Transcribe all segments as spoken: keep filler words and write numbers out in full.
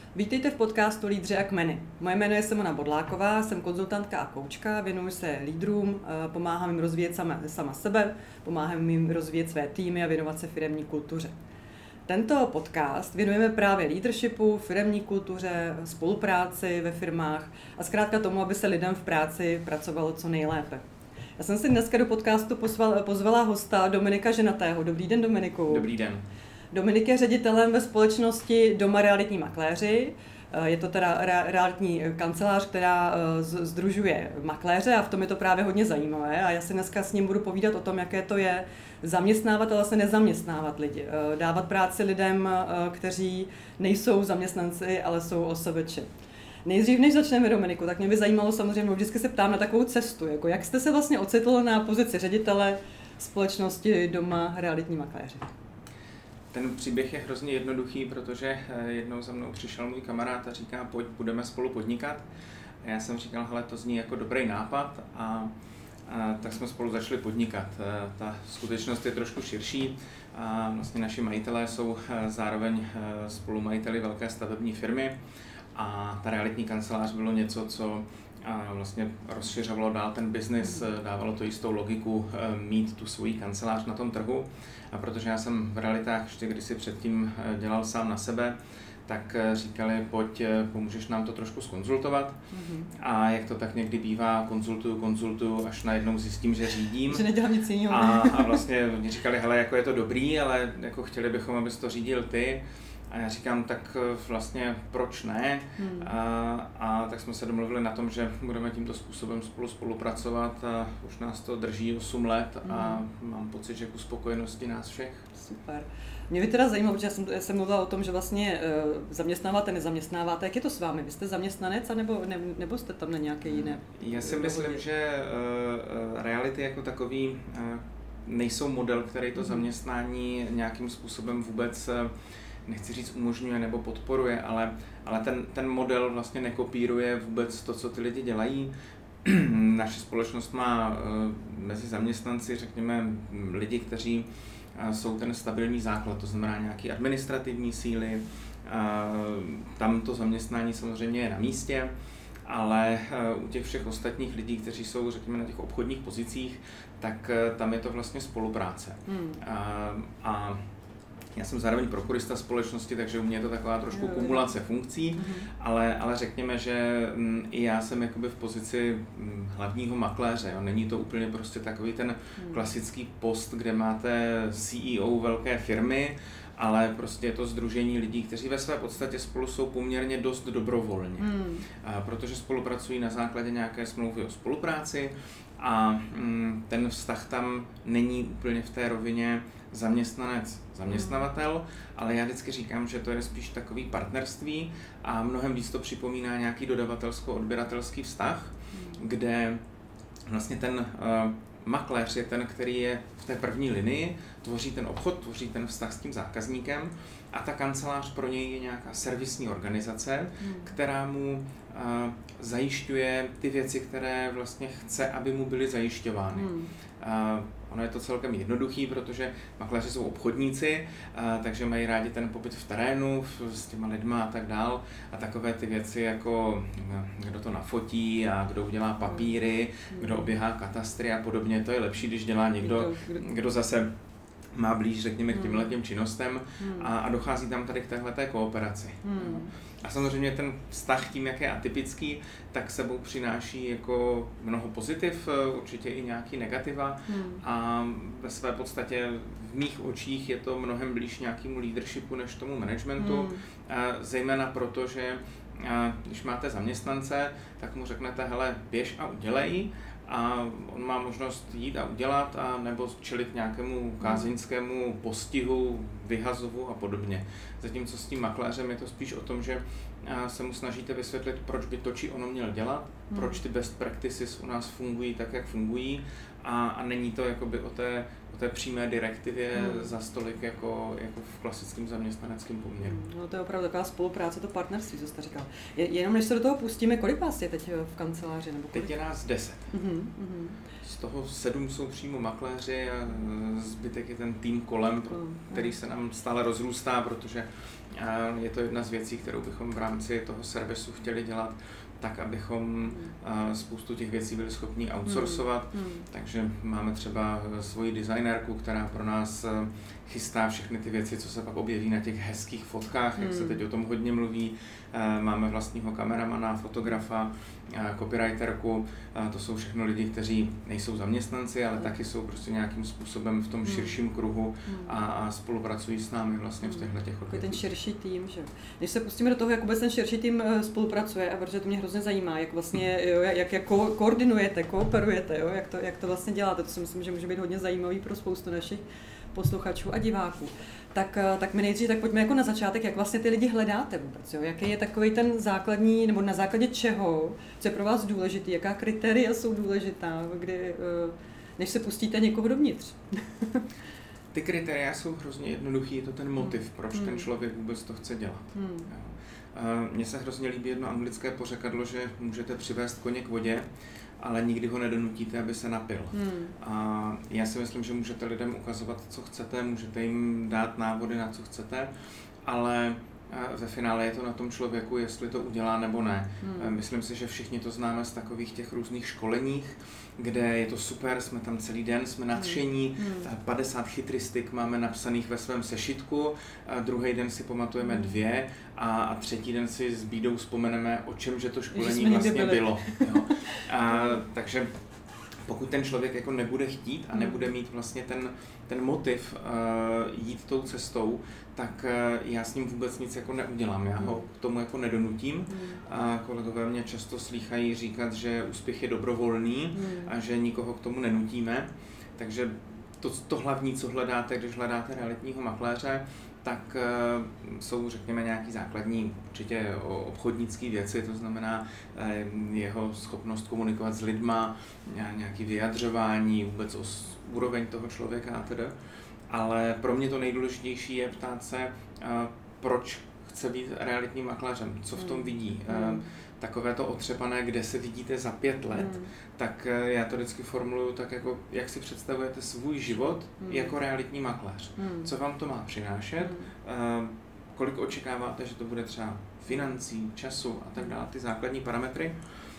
Vítejte v podcastu Lídři a kmeny. Moje jméno je Simona Bodláková, jsem konzultantka a koučka, věnuji se lídrům, pomáhám jim rozvíjet sama, sama sebe, pomáhám jim rozvíjet své týmy a věnovat se firemní kultuře. Tento podcast věnujeme právě leadershipu, firemní kultuře, spolupráci ve firmách a zkrátka tomu, aby se lidem v práci pracovalo co nejlépe. Já jsem si dneska do podcastu pozvala, pozvala hosta Dominika Ženatého. Dobrý den, Dominiku. Dobrý den. Dominik je ředitelem ve společnosti Doma realitní makléři. Je to teda realitní kancelář, která sdružuje makléře a v tom je to právě hodně zajímavé. A já si dneska s ním budu povídat o tom, jaké to je zaměstnávat, ale vlastně nezaměstnávat lidi. Dávat práci lidem, kteří nejsou zaměstnanci, ale jsou O S V Č. Nejdřív, než začneme, Dominiku, tak mě by zajímalo samozřejmě, vždycky se ptám na takovou cestu, jako jak jste se vlastně ocitl na pozici ředitele společnosti Doma realitní makléři. Ten příběh je hrozně jednoduchý, protože jednou za mnou přišel můj kamarád a říká, pojď, budeme spolu podnikat. A já jsem říkal, hele, to zní jako dobrý nápad a, a tak jsme spolu začali podnikat. Ta skutečnost je trošku širší a vlastně naši majitelé jsou zároveň spolumajiteli velké stavební firmy a ta realitní kancelář bylo něco, co a vlastně rozšiřovalo dál ten biznis, dávalo to jistou logiku mít tu svoji kancelář na tom trhu. A protože já jsem v realitách ještě kdysi předtím dělal sám na sebe, tak říkali, pojď, pomůžeš nám to trošku zkonzultovat. Mm-hmm. A jak to tak někdy bývá, konzultuju, konzultuju, až najednou zjistím, že řídím. Že nedělám nic jiného. A, a vlastně oni říkali, hele, jako je to dobrý, ale jako chtěli bychom, abys to řídil ty. A já říkám, tak vlastně proč ne? Hmm. A, a tak jsme se domluvili na tom, že budeme tímto způsobem spolu spolupracovat a už nás to drží osm let a hmm. mám pocit, že k uspokojenosti nás všech. Super. Mě by teda zajímalo, protože já jsem, já jsem mluvila o tom, že vlastně uh, zaměstnáváte, nezaměstnáváte. Jak je to s vámi? Vy jste zaměstnanec, anebo, ne, nebo jste tam na nějaké jiné? Já si myslím, že uh, reality jako takový uh, nejsou model, který to hmm. zaměstnání nějakým způsobem vůbec uh, nechci říct umožňuje nebo podporuje, ale, ale ten, ten model vlastně nekopíruje vůbec to, co ty lidi dělají. Naše společnost má mezi zaměstnanci, řekněme, lidi, kteří jsou ten stabilní základ, to znamená nějaké administrativní síly. Tam to zaměstnání samozřejmě je na místě, ale u těch všech ostatních lidí, kteří jsou, řekněme, na těch obchodních pozicích, tak tam je to vlastně spolupráce. Hmm. A, a já jsem zároveň prokurista společnosti, takže u mě je to taková trošku jo, kumulace funkcí, mm-hmm. ale, ale řekněme, že m, i já jsem jakoby v pozici m, hlavního makléře. Jo. Není to úplně prostě takový ten mm. klasický post, kde máte C E O velké firmy, ale prostě je to sdružení lidí, kteří ve své podstatě spolu jsou poměrně dost dobrovolně, mm. a protože spolupracují na základě nějaké smlouvy o spolupráci a mm, ten vztah tam není úplně v té rovině zaměstnanec, zaměstnavatel, ale já vždycky říkám, že to je spíš takový partnerství a mnohem víc to připomíná nějaký dodavatelsko-odběratelský vztah, kde vlastně ten uh, makléř je ten, který je v té první linii, tvoří ten obchod, tvoří ten vztah s tím zákazníkem a ta kancelář pro něj je nějaká servisní organizace, hmm. která mu uh, zajišťuje ty věci, které vlastně chce, aby mu byly zajišťovány. Hmm. Uh, ono je to celkem jednoduchý, protože makléři jsou obchodníci, uh, takže mají rádi ten pobyt v terénu s těma lidma a tak dál. A takové ty věci jako kdo to nafotí a kdo udělá papíry, hmm. kdo oběhá katastry a podobně, to je lepší, když dělá někdo, kdo zase má blíž, řekněme, k těmhle těm činnostem hmm. a, a dochází tam tady k téhleté kooperaci. Hmm. A samozřejmě ten vztah tím, jak je atypický, tak sebou přináší jako mnoho pozitiv, určitě i nějaký negativa hmm. a ve své podstatě v mých očích je to mnohem blíž nějakému leadershipu než tomu managementu, hmm. zejména proto, že když máte zaměstnance, tak mu řeknete, hele, běž a udělej, a on má možnost jít a udělat, a nebo čelit nějakému kázeňskému postihu, vyhazovu a podobně. Zatímco s tím makléřem je to spíš o tom, že se mu snažíte vysvětlit, proč by to či ono měl dělat, hmm. proč ty best practices u nás fungují tak, jak fungují a, a není to jakoby o té, o té přímé direktivě hmm. za stolik jako, jako v klasickém zaměstnaneckém poměru. No to je opravdu taková spolupráce, to partnerství, co jste říkal. Je, jenom než se do toho pustíme, kolik vás je teď v kanceláři? Nebo kolik? Teď je nás deset. Uh-huh, uh-huh. Z toho sedm jsou přímo makléři a zbytek je ten tým kolem, který se nám stále rozrůstá, protože je to jedna z věcí, kterou bychom v rámci toho servisu chtěli dělat, tak abychom spoustu těch věcí byli schopni outsourcovat. Hmm. Hmm. Takže máme třeba svoji designérku, která pro nás chystá všechny ty věci, co se pak objeví na těch hezkých fotkách, hmm. jak se teď o tom hodně mluví. Máme vlastního kameramana, fotografa, copywriterku. To jsou všechno lidi, kteří nejsou zaměstnanci, ale hmm. taky jsou prostě nějakým způsobem v tom širším kruhu a, a spolupracují s námi vlastně v těchto těch odvětvích. Ten širší tým, že? Když se pustíme do toho, jak vůbec ten širší tým spolupracuje, a protože to mě hrozně zajímá, jak vlastně, jo, jak, jak ko- koordinujete, kooperujete, jo, jak to, jak to vlastně děláte, to si myslím, že může být hodně zajímavý pro spoustu našich posluchačů a diváků. Tak, tak my nejdřív, tak pojďme jako na začátek, jak vlastně ty lidi hledáte vůbec, jo? Jaký je takový ten základní, nebo na základě čeho, co je pro vás důležitý, jaká kritéria jsou důležitá, kdy, než se pustíte někoho dovnitř. Ty kritéria jsou hrozně jednoduchý, je to ten motiv, proč hmm. ten člověk vůbec to chce dělat. Hmm. Mně se hrozně líbí jedno anglické pořekadlo, že můžete přivést koně k vodě, ale nikdy ho nedonutíte, aby se napil. Hmm. A já si myslím, že můžete lidem ukazovat, co chcete, můžete jim dát návody, na co chcete, ale ve finále je to na tom člověku, jestli to udělá nebo ne. Hmm. Myslím si, že všichni to známe z takových těch různých školeních, kde je to super, jsme tam celý den, jsme nadšení, hmm. padesát chytristik máme napsaných ve svém sešitku, druhý den si pamatujeme dvě a, a třetí den si s bídou vzpomeneme, o čem že to školení vlastně bylo. Jo. A, takže pokud ten člověk jako nebude chtít a nebude mít vlastně ten, ten motiv uh, jít tou cestou, tak uh, já s ním vůbec nic jako neudělám, já ho k tomu jako nedonutím. A kolegové mě často slýchají říkat, že úspěch je dobrovolný a že nikoho k tomu nenutíme. Takže to, to hlavní, co hledáte, když hledáte realitního makléře, tak uh, jsou, řekněme, nějaký základní určitě obchodnické věci, to znamená uh, jeho schopnost komunikovat s lidma, nějaké vyjadřování, vůbec o úroveň toho člověka a tedy. Ale pro mě to nejdůležitější je ptát se, uh, proč chce být realitním makléřem, co v tom vidí. Mm. Uh, takové to otřepané, kde se vidíte za pět let, mm. tak já to vždycky formuluju tak, jako, jak si představujete svůj život mm. jako realitní makléř. Mm. Co vám to má přinášet, mm. uh, kolik očekáváte, že to bude třeba financí, času a tak dále, ty základní parametry.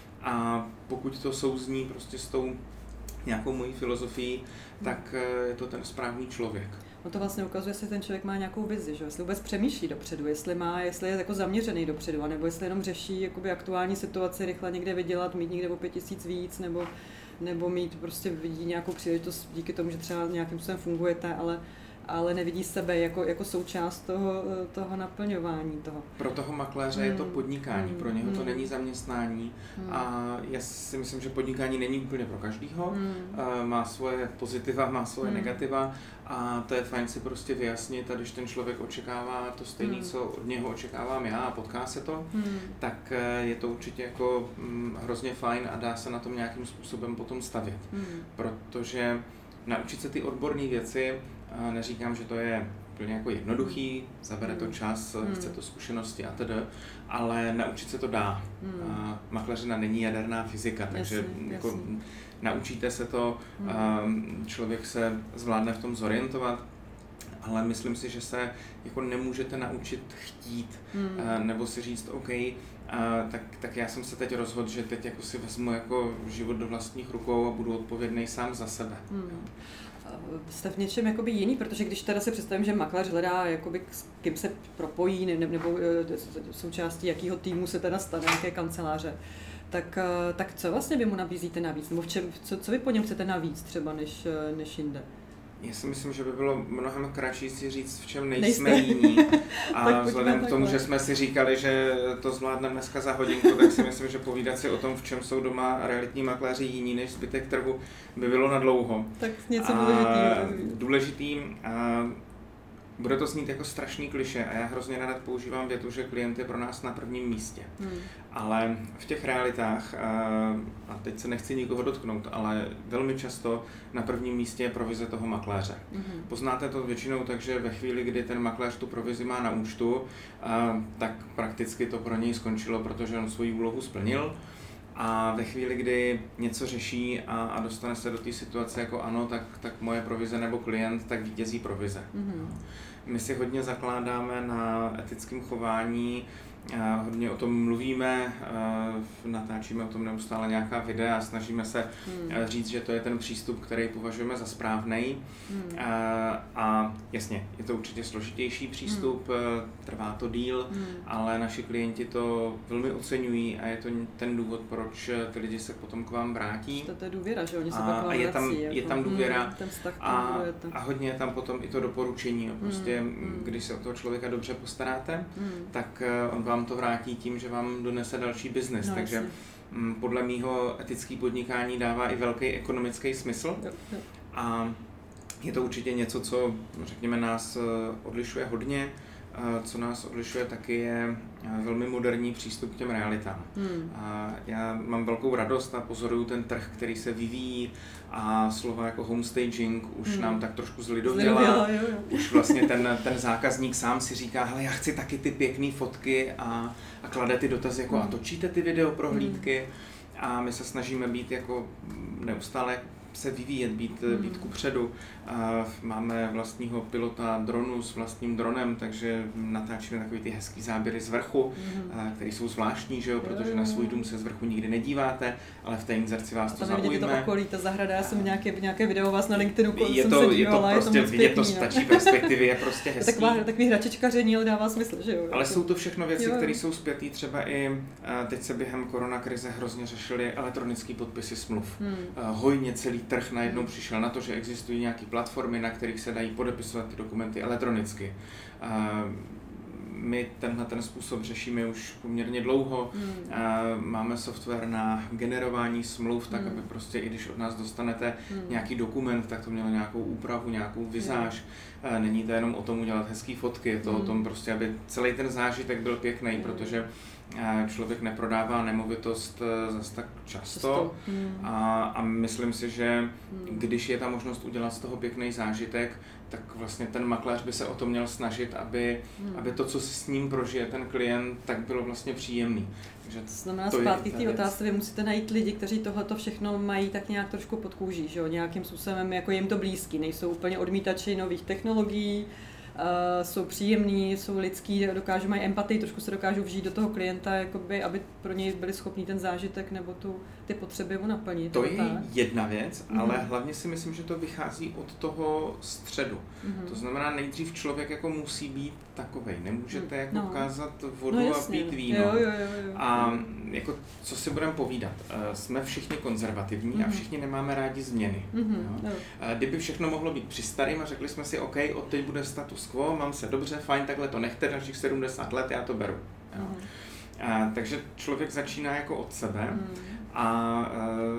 A pokud to souzní prostě s tou nějakou mojí filozofií, mm. tak uh, je to ten správný člověk. No to vlastně ukazuje, jestli ten člověk má nějakou vizi, že? Jestli vůbec přemýšlí dopředu, jestli má, jestli je jako zaměřený dopředu, nebo jestli jenom řeší jakoby aktuální situaci, rychle někde vydělat, mít někde o pět tisíc víc, nebo, nebo mít prostě vidí nějakou příležitost díky tomu, že třeba nějakým způsobem fungujete, ale ale nevidí sebe jako, jako součást toho, toho naplňování toho. Pro toho makléře hmm. je to podnikání, pro něho hmm. to není zaměstnání hmm. a já si myslím, že podnikání není úplně pro každýho, hmm. má svoje pozitiva, má svoje hmm. negativa a to je fajn si prostě vyjasnit a když ten člověk očekává to stejné, hmm. co od něho očekávám já a potká se to, hmm. tak je to určitě jako hm, hrozně fajn a dá se na tom nějakým způsobem potom stavět, hmm. protože naučit se ty odborné věci, neříkám, že to je úplně jako jednoduchý, zabere to čas, hmm. chce to zkušenosti a tedy, ale naučit se to dá. Hmm. Makléřina není jaderná fyzika, takže jasně, jako jasně. naučíte se to, hmm. člověk se zvládne v tom zorientovat, ale myslím si, že se jako nemůžete naučit chtít, hmm. nebo si říct OK, tak, tak já jsem se teď rozhodl, že teď jako si vezmu jako život do vlastních rukou a budu odpovědný sám za sebe. Hmm. Jste v něčem jakoby jiný, protože když teda si představím, že makléř hledá, jakoby, s kým se propojí, ne, nebo součástí jakého týmu se teda stane, nějaké kanceláře, tak, tak co vlastně vy mu nabízíte navíc? Nebo v čem, co, co vy po něm chcete navíc třeba než, než jinde? Já si myslím, že by bylo mnohem kratší si říct, v čem nejsme jiní. A vzhledem k tomu, že jsme si říkali, že to zvládneme dneska za hodinku, tak si myslím, že povídat si o tom, v čem jsou doma realitní makléři jiní než zbytek trhu, by bylo na dlouho. Tak něco důležitým. Důležitým. A bude to znít jako strašný klišé a já hrozně rád používám větu, že klient je pro nás na prvním místě. Hmm. Ale v těch realitách, a teď se nechci nikoho dotknout, ale velmi často na prvním místě je provize toho makléře. Hmm. Poznáte to většinou tak, že ve chvíli, kdy ten makléř tu provizi má na účtu, tak prakticky to pro něj skončilo, protože on svoji úlohu splnil. A ve chvíli, kdy něco řeší a, a dostane se do té situace jako ano, tak, tak moje provize nebo klient, tak vítězí provize. Mm-hmm. My si hodně zakládáme na etickém chování, hodně o tom mluvíme, natáčíme o tom neustále nějaká videa a snažíme se hmm. říct, že to je ten přístup, který považujeme za správnej. Hmm. A jasně, je to určitě složitější přístup, hmm. trvá to díl, hmm. ale naši klienti to velmi oceňují a je to ten důvod, proč ty lidi se potom k vám vrátí. To je důvěra, že oni se a, a je tam, vrací, je tam důvěra hmm, ten vztah a, a hodně je tam potom i to doporučení. Prostě, hmm. když se o toho člověka dobře postaráte, hmm. tak on vám to vrátí tím, že vám donese další biznes. No, takže m, podle mýho etický podnikání dává i velký ekonomický smysl. Jo, jo. A je to určitě něco, co řekněme nás odlišuje hodně. Co nás odlišuje taky je velmi moderní přístup k těm realitám. Hmm. A já mám velkou radost a pozoruju ten trh, který se vyvíjí a slova jako homestaging už hmm. nám tak trošku zlidověla. Už vlastně ten, ten zákazník sám si říká, hele, já chci taky ty pěkné fotky a, a klade ty dotazy jako hmm. a točíte ty video prohlídky hmm. a my se snažíme být jako neustále se vyvíjet, být, mm. být kupředu. Máme vlastního pilota dronu s vlastním dronem, takže natáčíme takový ty hezký záběry z vrchu, mm. který jsou zvláštní, že jo, protože na svůj dům se z vrchu nikdy nedíváte, ale v té inzerci vás to zaujme. Vidíte to okolí, ta zahrada, já jsem nějaké, nějaké video vás na LinkedInu je jsem to, se dívala, je to prostě, je to vidět to z ptačí perspektivy, je prostě hezký. Taková, takový hračičkaření, ale dává smysl, že jo. Ale jsou to všechno věci, které jsou spjatý, třeba i teď se během koronakrize hrozně řešily elektronické podpisy smluv. Mm. Hojně celý trh najednou přišel na to, že existují nějaké platformy, na kterých se dají podepisovat ty dokumenty elektronicky. My tenhle ten způsob řešíme už poměrně dlouho. Hmm. Máme software na generování smluv, tak hmm. aby prostě i když od nás dostanete hmm. nějaký dokument, tak to mělo nějakou úpravu, nějakou vizáž. Hmm. Není to jenom o tom udělat hezký fotky, je to hmm. o tom prostě, aby celý ten zážitek byl pěkný, hmm. protože člověk neprodává nemovitost zase tak často hmm. a, a myslím si, že hmm. když je ta možnost udělat z toho pěkný zážitek, tak vlastně ten makléř by se o to měl snažit, aby, hmm. aby to, co si s ním prožije ten klient, tak bylo vlastně příjemný. Takže to znamená zpátky k té otázce, vy musíte najít lidi, kteří tohleto všechno mají tak nějak trošku pod kůží, že jo? Nějakým způsobem jako jim to blízký, nejsou úplně odmítači nových technologií, Uh, jsou příjemní, jsou lidský, dokážou, mají empatii, trošku se dokážou vžít do toho klienta, jakoby, aby pro něj byli schopní ten zážitek nebo tu, ty potřeby mu naplnit. To je tak? jedna věc, mm-hmm. ale hlavně si myslím, že to vychází od toho středu. Mm-hmm. To znamená, nejdřív člověk jako musí být takovej. Nemůžete jako no. ukázat vodu no, a pít víno. Jo, jo, jo, jo. A jako, co si budeme povídat? Jsme všichni konzervativní mm-hmm. a všichni nemáme rádi změny. Mm-hmm. Jo? Kdyby všechno mohlo být při starým a řekli jsme si, OK, od teď bude status quo, mám se dobře, fajn, takhle to nechte, dalších sedmdesát let, já to beru. Jo? Mm-hmm. A, takže člověk začíná jako od sebe mm-hmm. a, a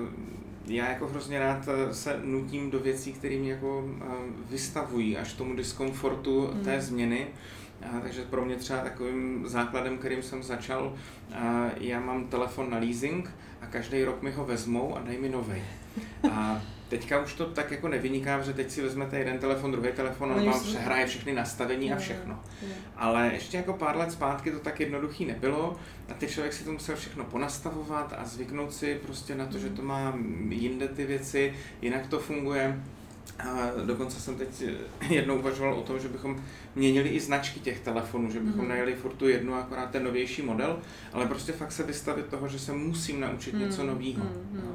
já jako hrozně rád se nutím do věcí, které mě jako vystavují až tomu diskomfortu mm. té změny. A, takže pro mě třeba takovým základem, kterým jsem začal, a, já mám telefon na leasing a každý rok mi ho vezmou a dají mi novej. A teďka už to tak jako nevyniká, že teď si vezmete jeden telefon, druhý telefon, on vám přehraje všechny nastavení a všechno. Ale ještě jako pár let zpátky to tak jednoduchý nebylo a teď člověk si to musel všechno ponastavovat a zvyknout si prostě na to, že to má jinde ty věci, jinak to funguje. A dokonce jsem teď jednou uvažoval o tom, že bychom měnili i značky těch telefonů, že bychom mm. najeli furt tu jednu, akorát ten novější model, ale prostě fakt se vystavit toho, že se musím naučit mm. něco nového. Mm. No.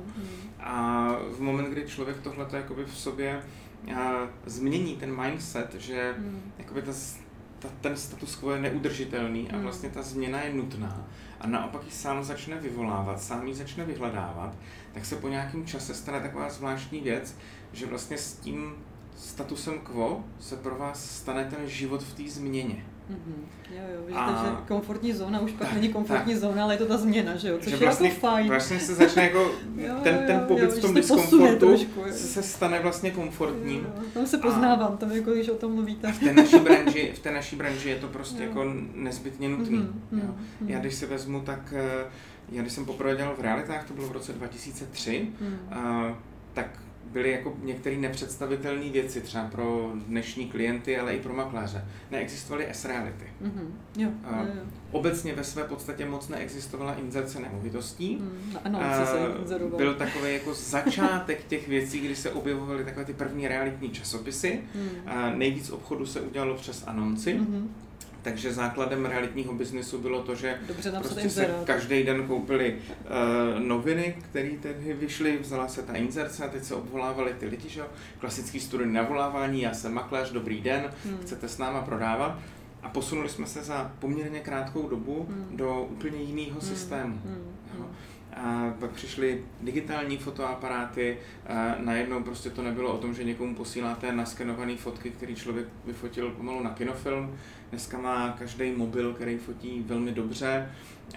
A v moment, kdy člověk tohleto jakoby v sobě a, změní ten mindset, že mm. jakoby ta, ta, ten status quo je neudržitelný a vlastně ta změna je nutná a naopak ji sám začne vyvolávat, sám ji začne vyhledávat, tak se po nějakém čase stane taková zvláštní věc, že vlastně s tím statusem quo se pro vás stane ten život v té změně. Mm-hmm. Jo, jo, vidíte, a... že komfortní zóna už pak tak, není komfortní tak. zóna, ale je to ta změna, že jo, což že je vlastně, jako fajn. Vlastně se začne jako, jo, ten, jo, ten pobyt jo, v tom diskomfortu trošku, se stane vlastně komfortním. Jo, jo. Tam se poznávám, a... tam jako když o tom mluvíte. V té naší branži, v té naší branži je to prostě jo. jako nezbytně nutný. Mm-hmm, jo. Mm-hmm. Já když si vezmu, tak já když jsem poprvé dělal v realitách, to bylo v roce dva tisíce tři, mm. a, tak byly jako některé nepředstavitelné věci, třeba pro dnešní klienty, ale i pro makléře. Neexistovaly S-reality. Mm-hmm. Jo, a, jo, jo. Obecně ve své podstatě moc neexistovala inzerce nemovitostí. Mm, ano, a, se inzeroval. Byl takový jako začátek těch věcí, kdy se objevovaly takové ty první realitní časopisy. Mm. A nejvíc obchodu se udělalo přes anonci. Mm-hmm. Takže základem realitního biznesu bylo to, že prostě se každý den koupili uh, noviny, které tehdy vyšly, vzala se ta inzerce a teď se obvolávali ty lidi, že jo, klasický studijní navolávání, já jsem makléř, dobrý den, hmm. chcete s náma prodávat. A posunuli jsme se za poměrně krátkou dobu hmm. do úplně jiného hmm. systému. Hmm. Jo. A pak přišly digitální fotoaparáty, a najednou prostě to nebylo o tom, že někomu posíláte naskenované fotky, který člověk vyfotil pomalu na kinofilm. Dneska má každý mobil, který fotí velmi dobře,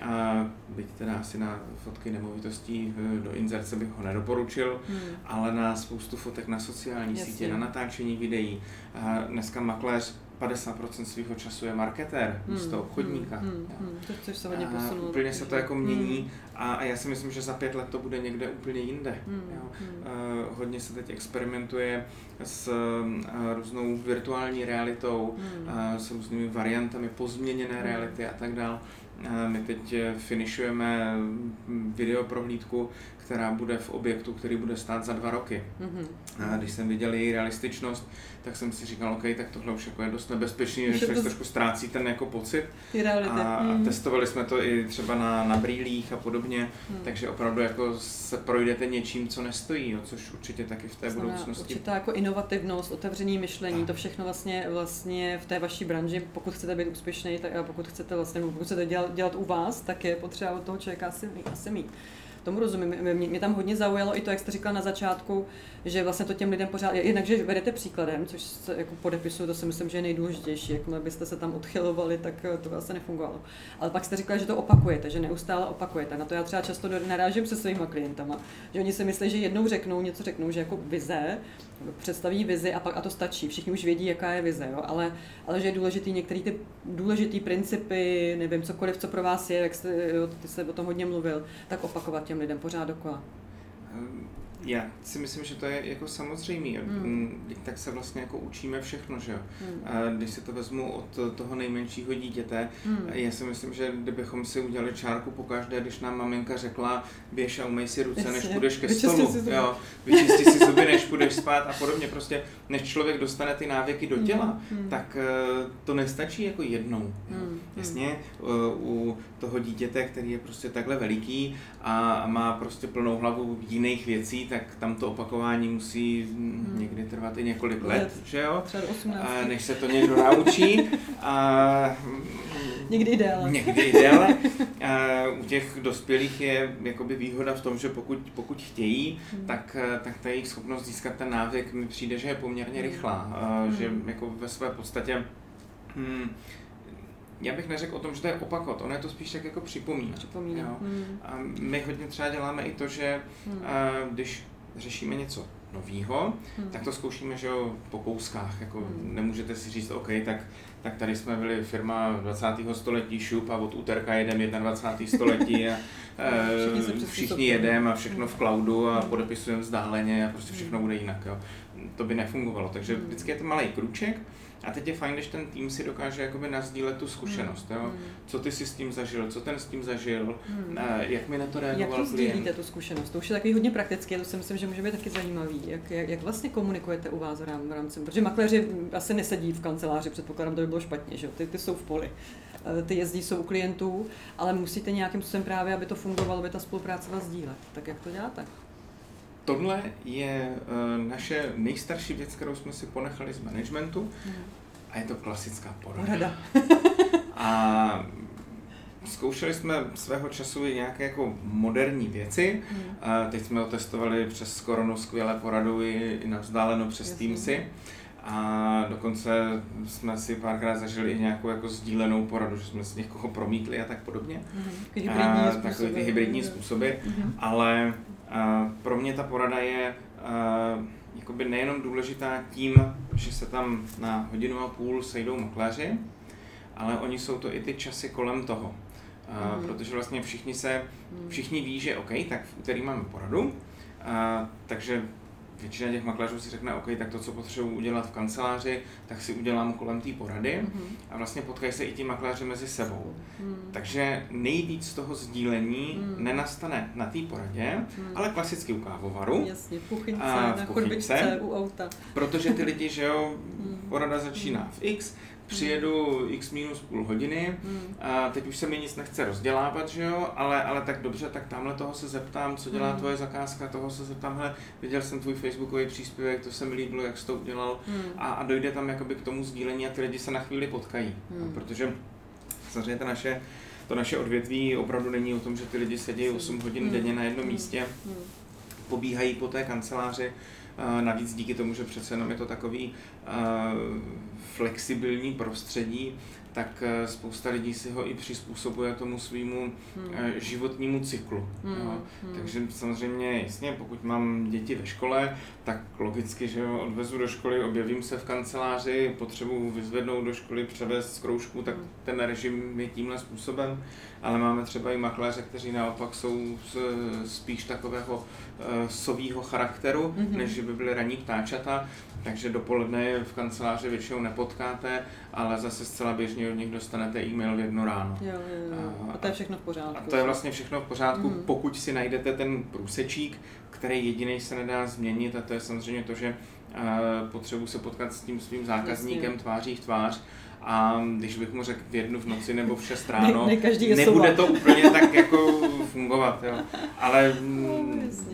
a byť teda asi na fotky nemovitostí do inzerce bych ho nedoporučil, hmm. ale na spoustu fotek na sociální Jasně. sítě, na natáčení videí. A dneska makléř padesát procent svého času je marketér hmm. místo obchodníka. Hmm. Hmm. To, což se hodně posunulo. Úplně se to jako mění hmm. a já si myslím, že za pět let to bude někde úplně jinde. Hmm. Jo. Hmm. Uh, hodně se teď experimentuje s uh, různou virtuální realitou, hmm. uh, s různými variantami pozměněné hmm. reality a tak dále. Uh, my teď finišujeme videoprohlídku, která bude v objektu, který bude stát za dva roky. Mm-hmm. A když jsem viděl její realističnost, tak jsem si říkal, OK, tak tohle už jako je dost nebezpečný, že člověk to... trošku ztrácí ten jako pocit. A, mm. a testovali jsme to i třeba na, na brýlích a podobně, mm. takže opravdu jako se projdete něčím, co nestojí, jo, což určitě taky v té Znamená budoucnosti. Určitá jako inovativnost, otevřený myšlení, tak. To všechno vlastně, vlastně v té vaší branži, pokud chcete být úspěšný, tak a pokud chcete vlastně, pokud chcete dělat, dělat u vás, tak je potřeba od toho člověka asi, asi mít. Tomu rozumím. Mě, mě tam hodně zaujalo i to, jak jste říkala na začátku, že vlastně to těm lidem pořád, jednak, že vedete příkladem, což se jako podepisuju, to si myslím, že je nejdůležitější, jakmile byste se tam odchylovali, tak to vlastně nefungovalo. Ale pak jste říkala, že to opakujete, že neustále opakujete. Na to já třeba často narážím se svýma klientama, že oni si myslí, že jednou řeknou, něco řeknou, že jako vize, představí vizi a pak a to stačí. Všichni už vědí, jaká je vize, jo? Ale, ale že je důležitý některé ty důležitý principy, nevím, cokoliv, co pro vás je, jak jste, jo, ty jste o tom hodně mluvil, tak opakovat těm lidem pořád dokola. Já si myslím, že to je jako samozřejmý. Hmm. Tak se vlastně jako učíme všechno, že jo. Hmm. Když si to vezmu od toho nejmenšího dítěte, hmm. já si myslím, že kdybychom si udělali čárku pokaždé, když nám maminka řekla, běž a umej si ruce, než půjdeš ke stolu, jo, vyčisti si zuby, než půjdeš spát a podobně. Prostě, než člověk dostane ty návyky do těla, hmm. tak to nestačí jako jednou. Hmm. Jasně, u toho dítěte, který je prostě takhle veliký a má prostě plnou hlavu jiných věcí, tak tam to opakování musí hmm. někdy trvat i několik let, let že jo? A než se to někdo naučí. A někdy déle. Někdy déle. A u těch dospělých je jakoby výhoda v tom, že pokud, pokud chtějí, hmm. tak, tak ta jejich schopnost získat ten návyk mi přijde, že je poměrně rychlá. A hmm. že jako ve své podstatě hmm, já bych neřekl o tom, že to je opakovat, ono je to spíš tak jako připomínat. Připomíná. Hmm. A my hodně třeba děláme i to, že hmm. když řešíme něco novýho, hmm. tak to zkoušíme, že jo, po kouskách, jako hmm. nemůžete si říct, OK, tak, tak tady jsme byli firma dvacátého století šup a od úterka jedeme dvacátého prvního století a všichni, všichni jedeme a všechno v cloudu a podepisujeme vzdáleně a prostě všechno bude jinak, jo. To by nefungovalo, takže vždycky je to malý krůček. A teď je fajn, když ten tým si dokáže jakoby nasdílet tu zkušenost, jo? Hmm. Co ty si s tím zažil, co ten s tím zažil, hmm. jak mi na to reagoval klient. Jak to sdílíte tu zkušenost? To už je takový hodně praktický, to si myslím, že může být taky zajímavý. Jak, jak, jak vlastně komunikujete u vás v rámci, protože makléři asi nesedí v kanceláři, předpokládám, to by bylo špatně, že jo? Ty, ty jsou v poli, ty jezdí, jsou u klientů, ale musíte nějakým způsobem právě, aby to fungovalo, aby ta spolupráce vás sdílet. Tak jak to děláte? Tohle je uh, naše nejstarší věc, kterou jsme si ponechali z managementu hmm. a je to klasická porada. porada. A zkoušeli jsme svého času i nějaké jako moderní věci. Hmm. A teď jsme to testovali přes koronu skvělé poradu i, i na vzdáleno přes Jasně. Teamsy. A dokonce jsme si párkrát zažili i nějakou jako sdílenou poradu, že jsme si někoho promítli a tak podobně. Mm-hmm. Hybridní a, způsoby. Takové ty hybridní způsoby, mm-hmm. ale a, pro mě ta porada je a, jakoby nejenom důležitá tím, že se tam na hodinu a půl sejdou makléři, ale oni jsou to i ty časy kolem toho. A, mm. Protože vlastně všichni se, všichni ví, že OK, tak v úterý máme poradu, a, takže většina těch makléřů si řekne, OK, tak to, co potřebuji udělat v kanceláři, tak si udělám kolem té porady mm-hmm. a vlastně potkají se i ti makléři mezi sebou. Mm. Takže nejvíc toho sdílení mm. nenastane na té poradě, mm. ale klasicky u kávovaru. Jasně, v kuchyňce, a v na chodbičce, u auta. Protože ty lidi, že jo, porada začíná v X, přijedu x minus půl hodiny a teď už se mi nic nechce rozdělávat, že jo, ale, ale tak dobře, tak tamhle toho se zeptám, co dělá tvoje zakázka, toho se zeptám, hele, viděl jsem tvůj facebookový příspěvek, to se mi líbilo, jak jsi to udělal a, a dojde tam jakoby k tomu sdílení a ty lidi se na chvíli potkají, hmm. protože samozřejmě to naše, to naše odvětví opravdu není o tom, že ty lidi sedí osm hodin hmm. denně na jednom hmm. místě, hmm. pobíhají po té kanceláři. Navíc díky tomu, že přece jenom je to takový uh, flexibilní prostředí, tak spousta lidí si ho i přizpůsobuje tomu svýmu hmm. uh, životnímu cyklu. Hmm. Jo. Hmm. Takže samozřejmě, jasně, pokud mám děti ve škole, tak logicky, že ho odvezu do školy, objevím se v kanceláři, potřebuji vyzvednout do školy, převést z kroužku, tak ten režim je tímhle způsobem. Ale máme třeba i makléře, kteří naopak jsou spíš takového uh, sovýho charakteru, mm-hmm. než by byly ranní ptáčata, takže dopoledne je v kanceláři většinou nepotkáte, ale zase zcela běžně od nich dostanete e-mail v jedno ráno. Jo, jo, jo. A to je všechno v pořádku. A to je vlastně všechno v pořádku, mm-hmm. pokud si najdete ten průsečík, který jediný se nedá změnit, a to je samozřejmě to, že uh, potřebuji se potkat s tím svým zákazníkem Jasně. tváří v tvář. A když bych mu řekl v jednu v noci nebo v šest ráno, ne, ne nebude to úplně tak jako fungovat, jo. Ale no,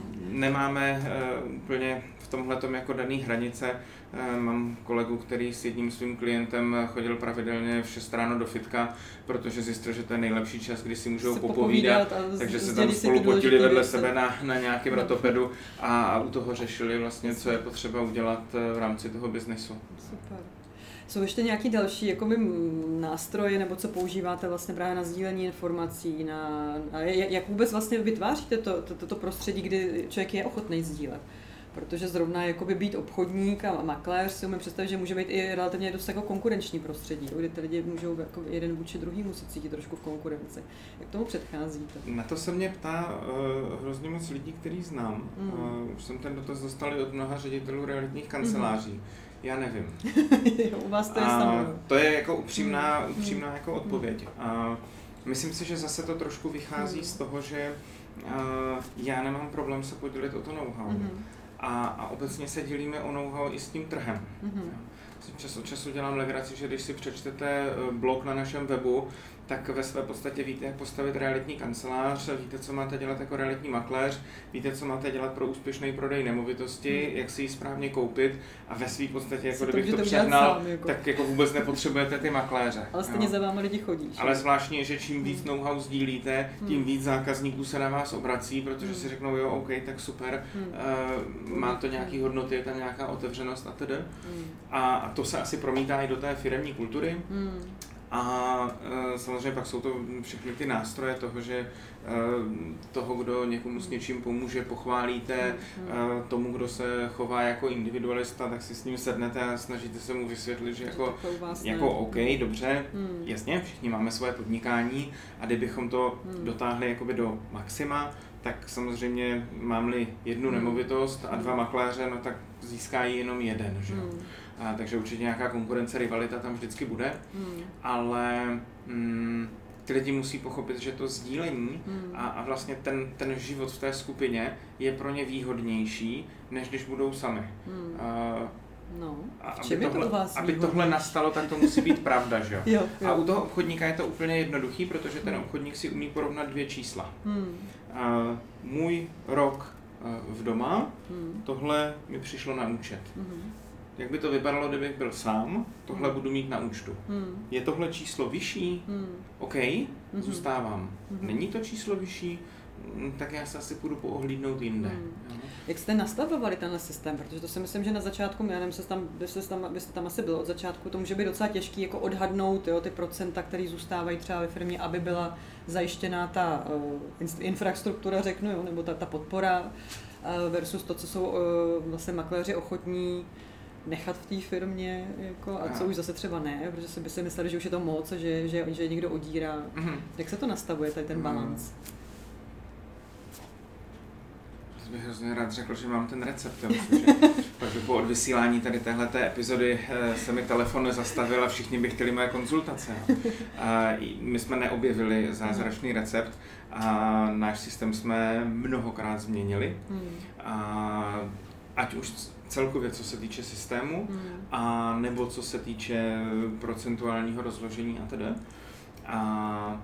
nemáme uh, úplně v tomhletom jako daný hranice. Uh, mám kolegu, který s jedním svým klientem chodil pravidelně v šest ráno do fitka, protože zjistil, že to je nejlepší čas, kdy si můžou se popovídat, popovídat takže se tam spolu potili vedle věci. sebe na, na nějakém ratopedu a, a u toho řešili vlastně, co je potřeba udělat v rámci toho biznesu. Super. Jsou ještě nějaký další jakoby, nástroje, nebo co používáte vlastně právě na sdílení informací, na, na jak vůbec vlastně vytváříte to, to, to prostředí, kdy člověk je ochotný sdílet? Protože zrovna jakoby být obchodník a makléř si umím představit, že může být i relativně dost jako konkurenční prostředí, kdy ty lidi můžou jako jeden vůči druhýmu se cítit trošku v konkurenci. Jak tomu předcházíte? Na to se mě ptá uh, hrozně moc lidí, který znám. Mm. Uh, už jsem ten dotaz dostal od mnoha ředitelů realitních kanceláří. Mm. Já nevím. U vás to je samo. To je jako upřímná, mm. upřímná jako odpověď. A myslím si, že zase to trošku vychází mm. z toho, že uh, já nemám problém se podělit o to know-how. Mm. A, a obecně se dělíme o know-how i s tím trhem. Mm-hmm. Čas od času dělám legraci, že když si přečtete blog na našem webu, tak ve své podstatě víte, jak postavit realitní kancelář, víte, co máte dělat jako realitní makléř, víte, co máte dělat pro úspěšný prodej nemovitosti, jak si ji správně koupit a ve své podstatě, jako kdybych to, to přehnal, jako. tak jako vůbec nepotřebujete ty makléře. Ale stejně za váma lidi chodí. Ale zvláštně je, že čím víc know-how sdílíte, tím víc zákazníků se na vás obrací, protože si řeknou, jo, OK, tak super, uh, má to nějaký hodnoty, je tam nějaká otevřenost a tedy. A, a to se asi promítá i do té firemní kultury. A e, samozřejmě pak jsou to všechny ty nástroje toho, že e, toho, kdo někomu s něčím pomůže, pochválíte, e, tomu, kdo se chová jako individualista, tak si s ním sednete a snažíte se mu vysvětlit, že jako, jako OK, dobře, hmm. jasně, všichni máme svoje podnikání a kdybychom to hmm. dotáhli jakoby do maxima, tak samozřejmě mám-li jednu hmm. nemovitost a dva makléře, no tak získají jenom jeden, že? Hmm. A, takže určitě nějaká konkurence, rivalita tam vždycky bude, hmm. ale mm, ty lidi musí pochopit, že to sdílení hmm. a, a vlastně ten, ten život v té skupině je pro ně výhodnější, než když budou sami. Hmm. A, no, a aby, tohle, to aby tohle nastalo, tak to musí být pravda, že jo? A u toho obchodníka je to úplně jednoduchý, protože ten obchodník si umí porovnat dvě čísla. Hmm. A, můj rok v doma, hmm. tohle mi přišlo na účet. Hmm. Jak by to vypadalo, kdybych byl sám, tohle hmm. budu mít na účtu. Hmm. Je tohle číslo vyšší? Hmm. OK, hmm. zůstávám. Hmm. Není to číslo vyšší? tak já se asi půjdu poohlídnout jinde. Hmm. Jak jste nastavovali tenhle systém? Protože to si myslím, že na začátku, já nevím, jestli tam, jestli tam, jestli tam asi bylo od začátku, to může být docela těžký jako odhadnout, jo, ty procenta, které zůstávají třeba ve firmě, aby byla zajištěná ta uh, infrastruktura, řeknu, jo, nebo ta, ta podpora uh, versus to, co jsou uh, vlastně makléři ochotní nechat v té firmě, jako, a co už zase třeba ne, protože si by si mysleli, že už je to moc a že, že, že někdo odírá. Mm-hmm. Jak se to nastavuje, tady ten balans? To bych hrozně rád řekl, že mám ten recept, protože pak by po odvysílání tady téhleté epizody se mi telefon nezastavil a všichni by chtěli moje konzultace. A my jsme neobjevili zázračný recept a náš systém jsme mnohokrát změnili. A ať už celkově, co se týče systému, a nebo co se týče procentuálního rozložení a tedy. A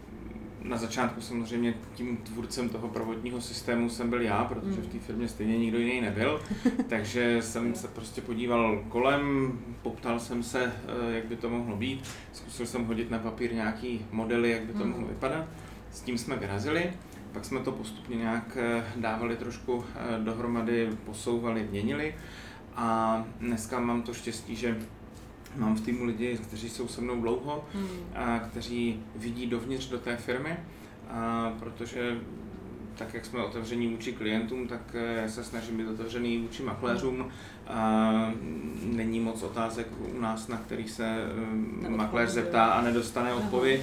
na začátku samozřejmě tím tvůrcem toho prvotního systému jsem byl já, protože v té firmě stejně nikdo jiný nebyl, takže jsem se prostě podíval kolem, poptal jsem se, jak by to mohlo být, zkusil jsem hodit na papír nějaký modely, jak by to mohlo vypadat, s tím jsme vyrazili, pak jsme to postupně nějak dávali trošku dohromady, posouvali, měnili a dneska mám to štěstí, že mám v týmu lidi, kteří jsou se mnou dlouho, hmm. a kteří vidí dovnitř do té firmy, a protože tak, jak jsme otevření vůči klientům, tak já se snažím být otevřený vůči makléřům. A není moc otázek u nás, na který se makléř zeptá a nedostane odpověď.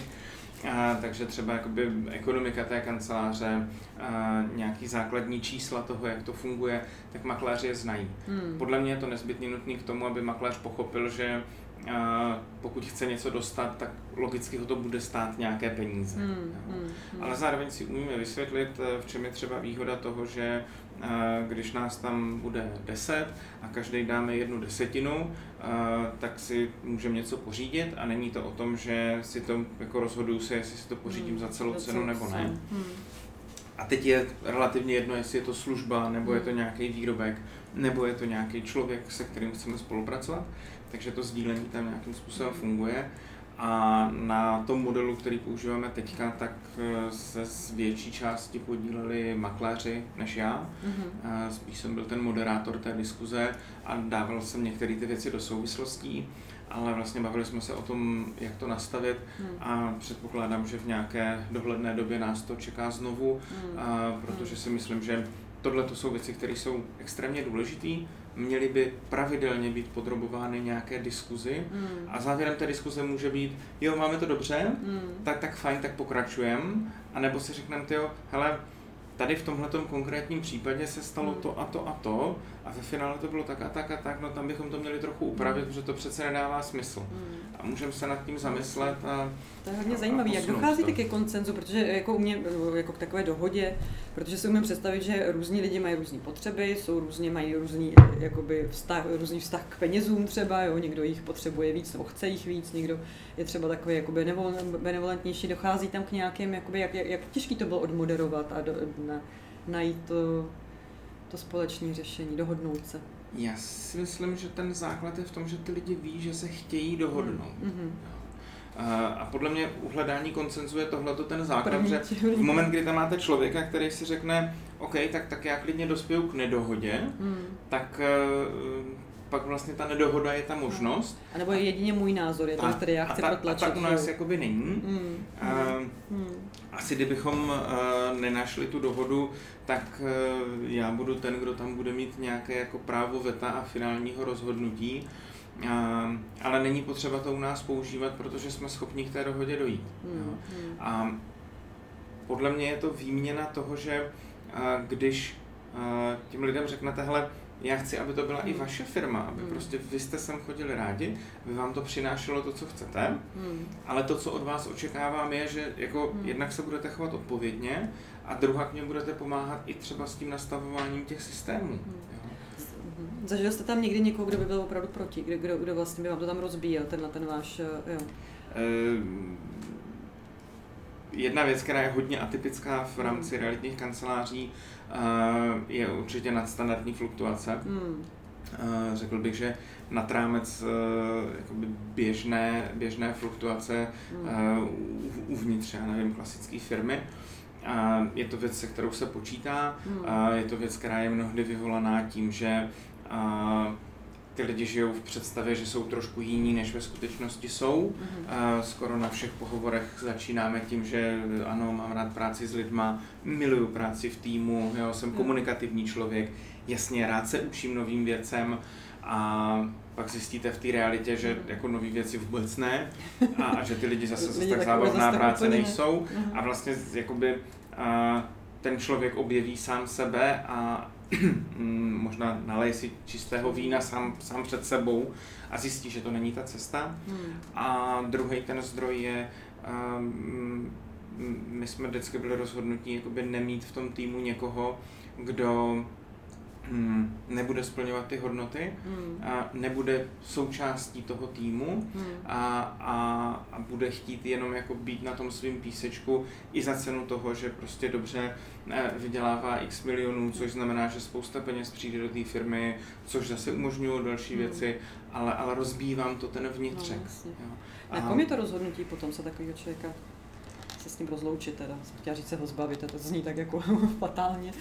A, takže třeba jakoby ekonomika té kanceláře, a, nějaký základní čísla toho, jak to funguje, tak makléři je znají. Hmm. Podle mě je to nezbytně nutné k tomu, aby makléř pochopil, že a, pokud chce něco dostat, tak logicky ho to bude stát nějaké peníze. Hmm. Hmm. Ale zároveň si umíme vysvětlit, v čem je třeba výhoda toho, že když nás tam bude deset a každý dáme jednu desetinu, tak si můžeme něco pořídit a není to o tom, že si to jako rozhoduju se, jestli si to pořídím hmm, za celou cenu nebo ne. Hmm. A teď je relativně jedno, jestli je to služba, nebo hmm. je to nějaký výrobek, nebo je to nějaký člověk, se kterým chceme spolupracovat, takže to sdílení tam nějakým způsobem funguje. A na tom modelu, který používáme teďka, tak se z větší části podíleli makléři než já. Mm-hmm. Spíš jsem byl ten moderátor té diskuze a dával jsem některé ty věci do souvislostí, ale vlastně bavili jsme se o tom, jak to nastavit mm. a předpokládám, že v nějaké dohledné době nás to čeká znovu, mm. a protože si myslím, že tohle to jsou věci, které jsou extrémně důležité. Měly by pravidelně být podrobovány nějaké diskuzi mm. a závěrem té diskuze může být, jo, máme to dobře, mm. tak, tak fajn, tak pokračujeme, anebo si řekneme, jo, hele, tady v tomhletom konkrétním případě se stalo mm. to a to a to a ve finále to bylo tak a tak a tak, no tam bychom to měli trochu upravit, mm. protože to přece nedává smysl. Mm. A můžeme se nad tím zamyslet a to je hodně zajímavé, jak docházíte ke konsenzu, protože jako u mě, jako k takové dohodě, protože si umím představit, že různí lidi mají různé potřeby, jsou různě, mají různý, jakoby vztah, různý vztah k penězům třeba, jo, někdo jich potřebuje víc nebo chce jich víc, někdo je třeba takový jakoby benevolentnější, dochází tam k nějakým, jakoby, jak, jak těžký to bylo odmoderovat a do, na, najít to, to společné řešení, dohodnout se. Já si myslím, že ten základ je v tom, že ty lidi ví, že se chtějí dohodnout. Mm-hmm. A podle mě u hledání konsenzu je tohleto ten základ, že v moment, kdy tam máte člověka, který si řekne, OK, tak, tak já klidně dospěju k nedohodě, mm. tak pak vlastně ta nedohoda je ta možnost. A nebo je jedině můj názor, je to, který já chci protlačit. A tak u nás jakoby není. Mm. A, mm. Asi kdybychom uh, nenašli tu dohodu, tak uh, já budu ten, kdo tam bude mít nějaké jako právo veta a finálního rozhodnutí. Uh, ale není potřeba to u nás používat, protože jsme schopni k té dohodě dojít. Mm. A podle mě je to výměna toho, že uh, když uh, těm lidem řeknete, hele, já chci, aby to byla hmm. i vaše firma, aby hmm. prostě vy jste sem chodili rádi, aby vám to přinášelo to, co chcete, hmm. ale to, co od vás očekávám, je, že jako hmm. jednak se budete chovat odpovědně a druhak mě budete pomáhat i třeba s tím nastavováním těch systémů. Hmm. Zažil jste tam někdy někoho, kdo by byl opravdu proti, kdo, kdo vlastně by vám to tam rozbíjel, tenhle ten váš, jo? Uh, Jedna věc, která je hodně atypická v rámci mm. realitních kanceláří, je určitě nadstandardní fluktuace. Mm. Řekl bych, že nad rámec jakoby běžné, běžné fluktuace mm. uvnitř, já nevím, klasické firmy. A je to věc, se kterou se počítá, hmm. a je to věc, která je mnohdy vyvolaná tím, že a, ty lidi žijou v představě, že jsou trošku jiní, než ve skutečnosti jsou. Mm-hmm. A skoro na všech pohovorech začínáme tím, že ano, mám rád práci s lidma, miluju práci v týmu, jo, jsem komunikativní člověk, jasně, rád se učím novým věcem a pak zjistíte v té realitě, že jako nový věci vůbec ne a, a že ty lidi zase, zase tak zábavná práce nejsou a vlastně jakoby a, ten člověk objeví sám sebe a možná naleje si čistého vína sám, sám před sebou a zjistí, že to není ta cesta. Hmm. A druhý ten zdroj je, um, my jsme vždycky byli rozhodnutí jakoby nemít v tom týmu někoho, kdo Hmm, nebude splňovat ty hodnoty, hmm. a nebude součástí toho týmu hmm. a, a, a bude chtít jenom jako být na tom svým písečku i za cenu toho, že prostě dobře vydělává x milionů, což znamená, že spousta peněz přijde do té firmy, což zase umožňuje další hmm. věci, ale, ale rozbívám to ten vnitřek. No, a kom je to rozhodnutí potom se takového člověka se s ním rozloučit teda? Jsem chtěla říct se ho zbavit, a to zní tak jako fatálně.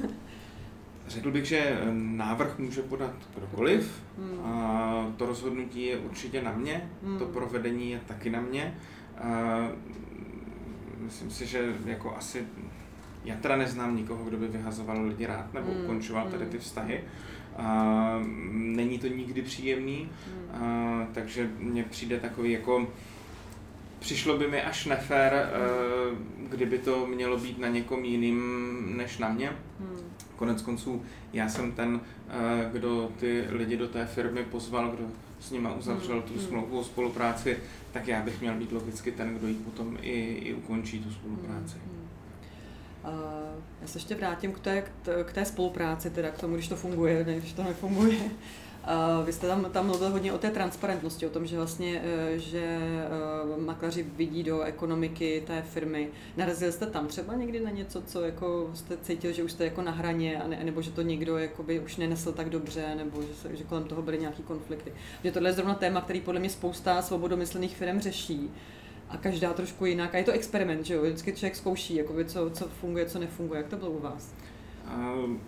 Řekl bych, že návrh může podat kdokoliv, hmm. a to rozhodnutí je určitě na mě, hmm. to provedení je taky na mě. A myslím si, že jako asi, já teda neznám nikoho, kdo by vyhazoval lidi rád nebo hmm. ukončoval tady ty vztahy. A není to nikdy příjemný, hmm. a, takže mně přijde takový jako, přišlo by mi až nefér, hmm. kdyby to mělo být na někom jiným než na mě. Hmm. Konec konců, já jsem ten, kdo ty lidi do té firmy pozval, kdo s nima uzavřel tu smlouvu o spolupráci, tak já bych měl být logicky ten, kdo jí potom i, i ukončí tu spolupráci. Uh, já se ještě vrátím k té, k té spolupráci, teda k tomu, když to funguje, ne, když to nefunguje. Uh, vy jste tam, tam mluvil hodně o té transparentnosti, o tom, že vlastně, uh, že uh, makléři vidí do ekonomiky té firmy. Narazil jste tam třeba někdy na něco, co jako jste cítil, že už jste jako na hraně, a ne, nebo že to někdo jakoby už nenesl tak dobře, nebo že, se, že kolem toho byly nějaký konflikty. Že tohle je zrovna téma, který podle mě spousta svobodomyslných firm řeší. A každá trošku jinak. A je to experiment, že jo? Vždycky člověk zkouší, jakoby, co, co funguje, co nefunguje. Jak to bylo u vás? Um...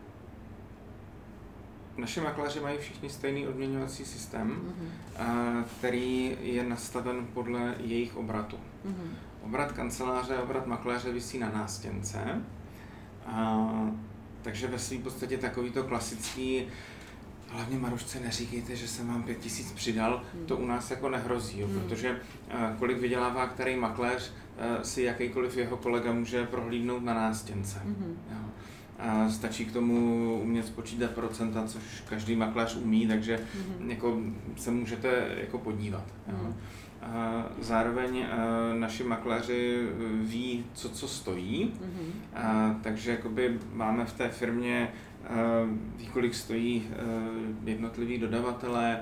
Naši makléři mají všichni stejný odměňovací systém, mm-hmm. který je nastaven podle jejich obratu. Mm-hmm. Obrat kanceláře a obrat makléře visí na nástěnce, a, takže ve svým podstatě takovýto klasický, hlavně Marušce neříkejte, že jsem vám pět tisíc přidal, mm-hmm. to u nás jako nehrozí, jo, mm-hmm. protože a, kolik vydělává který makléř, a, si jakýkoliv jeho kolega může prohlídnout na nástěnce. Mm-hmm. Jo. A stačí k tomu umět spočítat procenta, což každý makléř umí, takže mm-hmm. jako se můžete jako podívat. Mm-hmm. A zároveň a naši makléři ví, co co stojí, mm-hmm. a takže jakoby máme v té firmě, ví, kolik stojí jednotliví dodavatelé,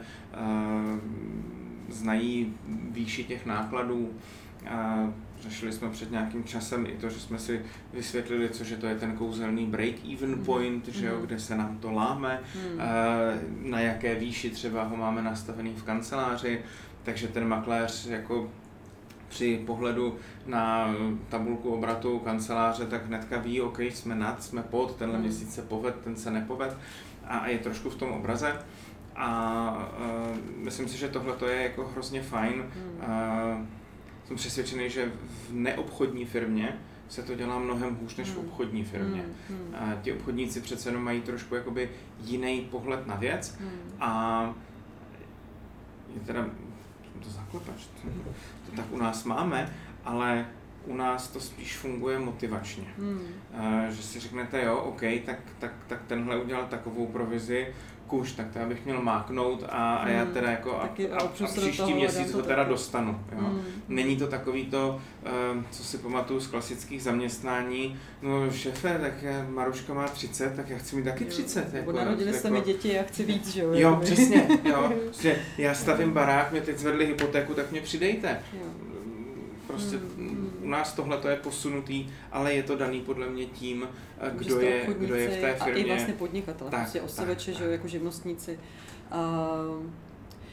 znají výši těch nákladů. A řešili jsme před nějakým časem i to, že jsme si vysvětlili, cože to je ten kouzelný break-even point, mm. že jo, kde se nám to láme, mm. na jaké výši třeba ho máme nastavený v kanceláři, takže ten makléř jako při pohledu na tabulku obratu kanceláře tak hnedka ví, OK, jsme nad, jsme pod, tenhle mm. měsíc se poved, ten se nepoved a je trošku v tom obraze. A uh, myslím si, že tohle je jako hrozně fajn. Mm. Uh, Jsem přesvědčený, že v neobchodní firmě se to dělá mnohem hůř než v obchodní firmě. Mm, mm. A ti obchodníci přece jenom mají trošku jakoby jiný pohled na věc mm. a je teda, to zaklepač, to, to tak u nás máme, ale u nás to spíš funguje motivačně. Mm. A, že si řeknete, jo, OK, tak, tak, tak tenhle udělal takovou provizi, kuš, tak to já bych měl máknout a, a já teda jako a, a, a příští měsíc ho teda dostanu. Jo. Mm. Není to takový to, co si pamatuju z klasických zaměstnání, no šéfe, tak Maruška má třicet, tak já chci mít taky třicet. Jako, narodili se mi děti, já chci víc, že jo? Jo, přesně, jo. Já stavím barák, mě teď zvedli hypotéku, tak mě přidejte. Jo. Prostě mm. u nás tohle je posunutý, ale je to daný podle mě tím, kdo je, kdo je v té firmě. A i vlastně podnikatelé, prostě osobeče, že jo, jako živnostníci. Uh,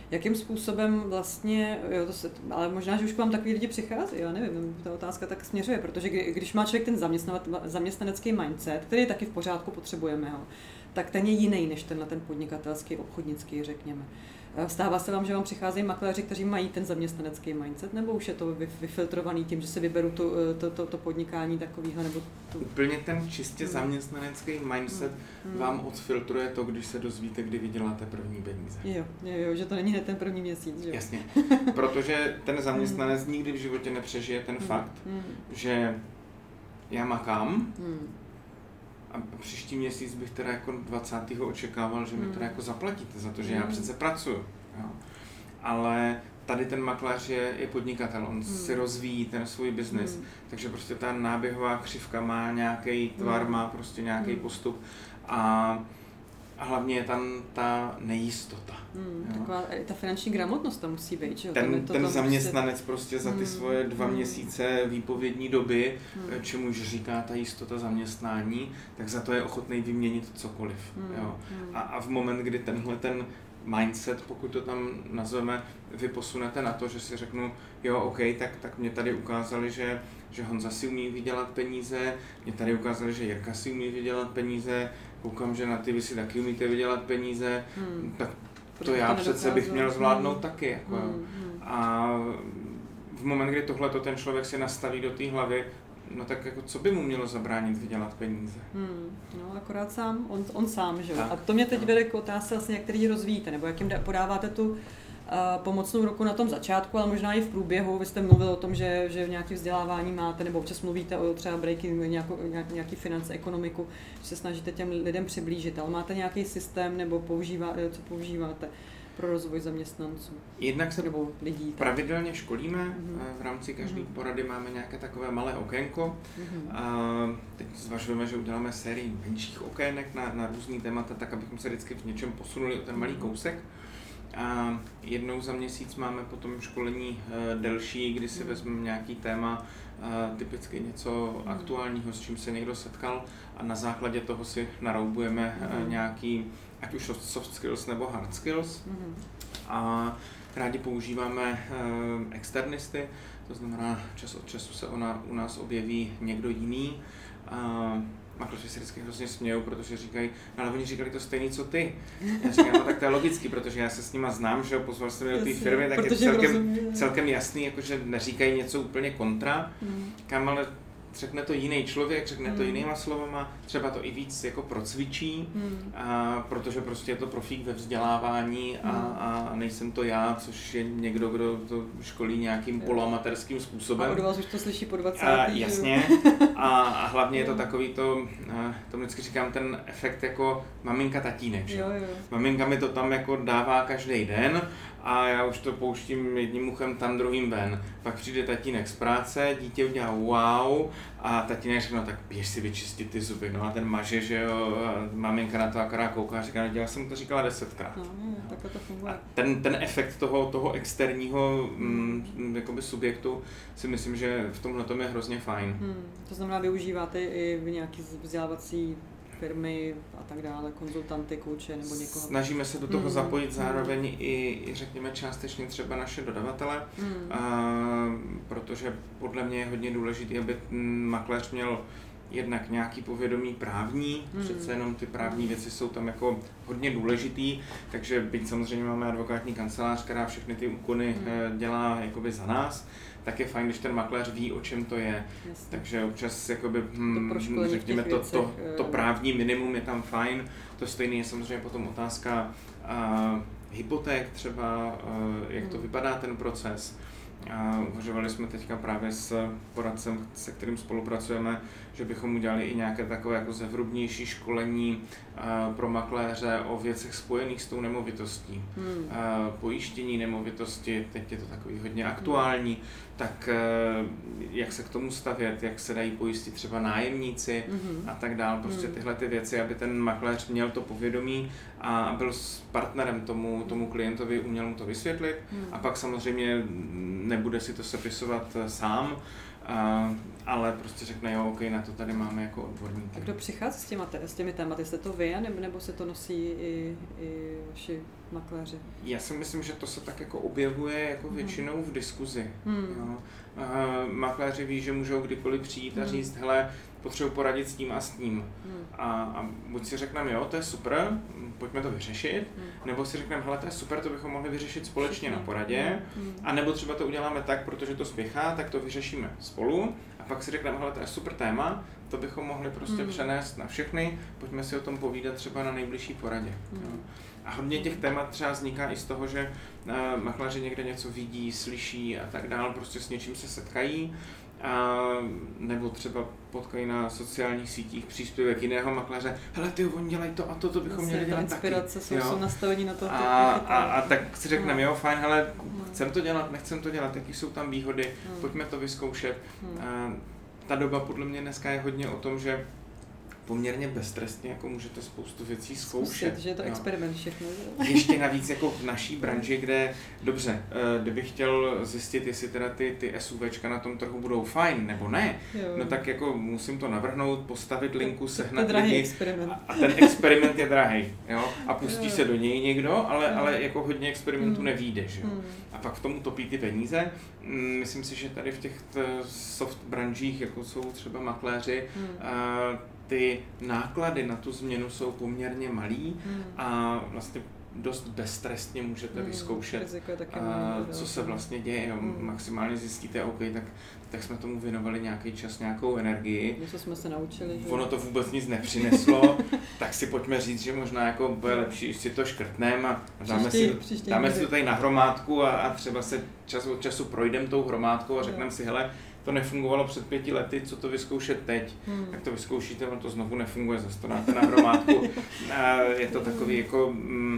Jakým způsobem vlastně, jo, to se, ale možná, že už k vám takový lidi přichází, já nevím, ta otázka tak směřuje, protože když má člověk ten zaměstnanecký mindset, který je taky v pořádku, potřebujeme ho, tak ten je jiný než ten na ten podnikatelský, obchodnický, řekněme. Stává se vám, že vám přicházejí makléři, kteří mají ten zaměstnanecký mindset, nebo už je to vyfiltrovaný tím, že si vyberu to, to, to, to podnikání takového, nebo tu... Úplně ten čistě hmm. zaměstnanecký mindset hmm. vám odfiltruje to, když se dozvíte, kdy vyděláte první peníze. Jo, jo, že to není hned ten první měsíc, že? Jasně, protože ten zaměstnanec hmm. nikdy v životě nepřežije ten hmm. fakt, hmm. že já makám, hmm. a příští měsíc bych teda jako dvacátého očekával, že mi teda jako zaplatíte za to, že já přece pracuju. Jo. Ale tady ten makléř je, je podnikatel, on hmm. si rozvíjí ten svůj biznis, hmm. takže prostě ta náběhová křivka má nějaký tvar, hmm. má prostě nějaký hmm. postup a, a hlavně je tam ta nejistota. Hmm, taková ta finanční gramotnost tam musí být, že jo? Ten, to, ten to zaměstnanec prostě, prostě za ty hmm. svoje dva hmm. měsíce výpovědní doby, hmm. čemuž říká ta jistota zaměstnání, tak za to je ochotný vyměnit cokoliv. Hmm. Jo? Hmm. A, a v moment, kdy tenhle ten mindset, pokud to tam nazveme, vy posunete na to, že si řeknu, jo, OK, tak, tak mě tady ukázali, že, že Honza si umí vydělat peníze, mě tady ukázali, že Jirka si umí vydělat peníze, koukám, že na ty vy si taky umíte vydělat peníze, hmm. tak to já to přece bych měl zvládnout hmm. taky. Jako. Hmm. A v moment, kdy tohleto ten člověk si nastaví do té hlavy, no tak jako co by mu mělo zabránit vydělat peníze? Hmm, no akorát sám, on, on sám, že jo. A to mě teď vede k otázce vlastně, jak který rozvíjíte, nebo jak jim podáváte tu uh, pomocnou ruku na tom začátku, ale možná i v průběhu. Vy jste mluvil o tom, že, že v nějaké vzdělávání máte, nebo občas mluvíte o třeba breaking, nějakou, nějak, nějaký finance, ekonomiku, že se snažíte těm lidem přiblížit, ale máte nějaký systém, nebo používá, co používáte pro rozvoj zaměstnanců? Jednak se nebo lidí, pravidelně školíme, mm-hmm. v rámci každé mm-hmm. porady máme nějaké takové malé okénko. Mm-hmm. A teď zvažujeme, že uděláme sérii menších okének na, na různý témata, tak abychom se vždycky v něčem posunuli o ten malý kousek. A jednou za měsíc máme potom školení e, delší, kdy si vezmeme nějaký téma, e, typicky něco aktuálního, s čím se někdo setkal a na základě toho si naroubujeme e, nějaký, ať už soft skills nebo hard skills. A rádi používáme e, externisty, to znamená čas od času se ona, u nás objeví někdo jiný. A makléři se vždycky hrozně smějou, protože říkají, no, ale oni říkali to stejný, co ty. Já říkám, no tak to je logicky, protože já se s nima znám, že jo, pozval jsem je do té firmy, tak je celkem, celkem jasný, jakože neříkají něco úplně kontra, hmm. kam ale řekne to jiný člověk, řekne hmm. to jinýma slovama, třeba to i víc jako procvičí, hmm. a, protože prostě je to profík ve vzdělávání a, a nejsem to já, což je někdo, kdo to školí nějakým poloamatérským způsobem. A od vás už to slyší po dvacátém. Jasně. A, a hlavně je to takový to, to vždycky říkám, ten efekt jako maminka tatínek. Že? Jo, jo. Maminka mi to tam jako dává každý den a já už to pouštím jedním uchem tam, druhým ven. Pak přijde tatínek z práce, dítě udělá wow a tatínek řekne, no tak běž si vyčistit ty zuby, no a ten maže, že jo, a maminka na to akorát kouká a říká, no já jsem to říkala desetkrát. No, no, takhle to funguje. Ten, ten efekt toho, toho externího mm, jakoby subjektu si myslím, že v tomhle tom je hrozně fajn. Hmm, to znamená, využíváte i v nějaký vzdělávací firmy a tak dále, konzultanty, kouče nebo někoho? Snažíme se do toho hmm. zapojit zároveň hmm. i, i řekněme částečně třeba naše dodavatele, hmm. a, protože podle mě je hodně důležité, aby makléř měl jednak nějaký povědomí právní, hmm. přece jenom ty právní věci jsou tam jako hodně důležitý, takže byť samozřejmě máme advokátní kancelář, která všechny ty úkony hmm. dělá jakoby za nás, tak je fajn, když ten makléř ví, o čem to je. Jasně. Takže občas jakoby, hm, to řekněme, to, to, to právní minimum je tam fajn. To stejné je samozřejmě potom otázka uh, hypoték třeba, uh, jak to vypadá ten proces. A uvažovali jsme teďka právě s poradcem, se kterým spolupracujeme, že bychom udělali i nějaké takové jako zevrubnější školení uh, pro makléře o věcech spojených s tou nemovitostí. Hmm. Uh, pojištění nemovitosti, teď je to takový hodně aktuální, tak uh, jak se k tomu stavět, jak se dají pojistit třeba nájemníci hmm. a tak dál. Prostě tyhle ty věci, aby ten makléř měl to povědomí a byl s partnerem tomu, tomu klientovi, uměl mu to vysvětlit hmm. a pak samozřejmě nebude si to sepisovat sám, Uh, ale prostě řekne, jo, ok, na to tady máme jako odborníky. A kdo přichází s, těma, s těmi tématy? Jste to vy, nebo, nebo se to nosí i, i vaši makléři? Já si myslím, že to se tak jako objevuje jako většinou v diskuzi. Hmm. Jo. Uh, makléři ví, že můžou kdykoliv přijít a říct, hele, potřebuji poradit s tím a s tím. Hmm. A, a buď si řekneme, jo, to je super, pojďme to vyřešit, hmm. nebo si řekneme, hele, to je super, to bychom mohli vyřešit společně na poradě, hmm. a nebo třeba to uděláme tak, protože to spěchá, tak to vyřešíme spolu, a pak si řekneme, hele, to je super téma, to bychom mohli prostě hmm. přenést na všechny, pojďme si o tom povídat třeba na nejbližší poradě. Hmm. Jo. A hodně těch témat třeba vzniká i z toho, že uh, makléři někde něco vidí, slyší a tak dál, prostě s něčím se setkají, a nebo třeba potkají na sociálních sítích příspěvek jiného makléře, hele ty, oni dělají to a to, to bychom vlastně měli dělat taky. Inspirace jsou, jsou nastavení na to. A, a, a tak si řekneme, jo, fajn, hele, chcem to dělat, nechcem to dělat, jaký jsou tam výhody, hmm. pojďme to vyzkoušet. Hmm. A ta doba podle mě dneska je hodně o tom, že poměrně beztrestně jako můžete spoustu věcí zkoušet. Zkusit, že je to jo. experiment všechno. Ještě navíc jako v naší branži, kde, dobře, kdybych chtěl zjistit, jestli teda ty, ty SUVčka na tom trhu budou fajn nebo ne, jo. no tak jako musím to navrhnout, postavit linku, sehnat lidi a ten experiment je drahý, jo, a pustí jo. se do něj někdo, ale, ale jako hodně experimentů hmm. nevyjde, že jo. Hmm. A pak v tom utopí ty peníze. Myslím si, že tady v těch soft branžích, jako jsou třeba makléři, hmm. ty náklady na tu změnu jsou poměrně malý hmm. a vlastně dost beztrestně můžete hmm. vyzkoušet, a, co se vlastně děje. Hmm. Maximálně zjistíte, OK, tak, tak jsme tomu věnovali nějaký čas, nějakou energii. Něco jsme se naučili. Že? Ono to vůbec nic nepřineslo, tak si pojďme říct, že možná jako bude lepší, když si to škrtneme a dáme příští, si, příští dáme si to tady na hromádku a, a třeba se čas od času projdeme tou hromádkou a řekneme si, hele, to nefungovalo před pěti lety, co to vyzkoušet teď, hmm. tak to vyzkoušíte, ono to znovu nefunguje, zase to dáte na hromádku. Je to takový jako,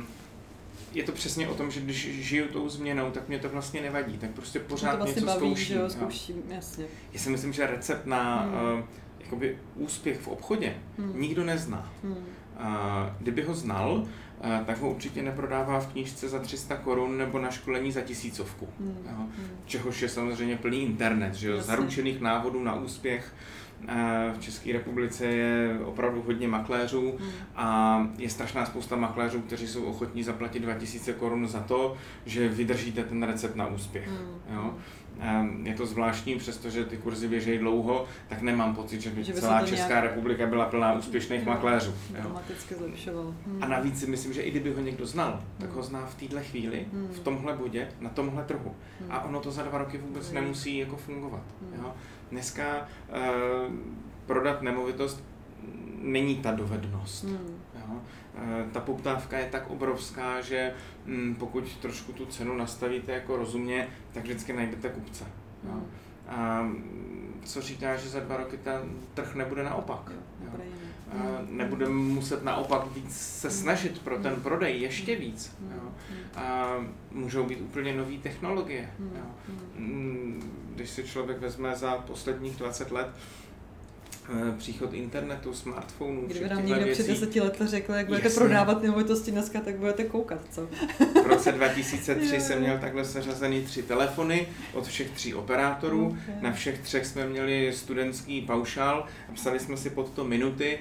je to přesně o tom, že když žiju tou změnou, tak mě to vlastně nevadí, tak prostě pořád to vlastně něco baví, zkouším. Že jo, zkouším, jasně. Já si myslím, že recept na hmm. uh, jakoby úspěch v obchodě hmm. nikdo nezná. Hmm. Uh, kdyby ho znal, Uh, tak ho určitě neprodává v knížce za tři sta korun nebo na školení za tisícovku. Hmm. Jo? Hmm. Čehož je samozřejmě plný internet, že jo? Zaručených návodů na úspěch. Uh, v České republice je opravdu hodně makléřů hmm. a je strašná spousta makléřů, kteří jsou ochotní zaplatit dva tisíce korun za to, že vydržíte ten recept na úspěch. Hmm. Jo? Je to zvláštní, přestože ty kurzy běžejí dlouho, tak nemám pocit, že by, že by celá Česká nějak... republika byla plná úspěšných no, makléřů. Automaticky zlepšoval. Hmm. A navíc si myslím, že i kdyby ho někdo znal, tak ho zná v téhle chvíli, hmm. v tomhle bodě, na tomhle trhu. Hmm. A ono to za dva roky vůbec hmm. nemusí jako fungovat. Hmm. Jo? Dneska uh, prodat nemovitost není ta dovednost. Hmm. Jo? Ta poptávka je tak obrovská, že hm, pokud trošku tu cenu nastavíte jako rozumně, tak vždycky najdete kupce. Jo. A co říká, že za dva roky ten trh nebude naopak. Jo. A nebude muset naopak víc se snažit pro ten prodej, ještě víc. Jo. A můžou být úplně nové technologie. Jo. Když si člověk vezme za posledních dvacet let příchod internetu, smartphonů, kdyby nám někdo před deseti lety řekl, jak budete Jasně. prodávat nemovitosti dneska, tak budete koukat, co? V roce dva tisíce tři jsem měl takhle seřazený tři telefony od všech tří operátorů. Okay. Na všech třech jsme měli studentský paušál a psali jsme si pod to minuty,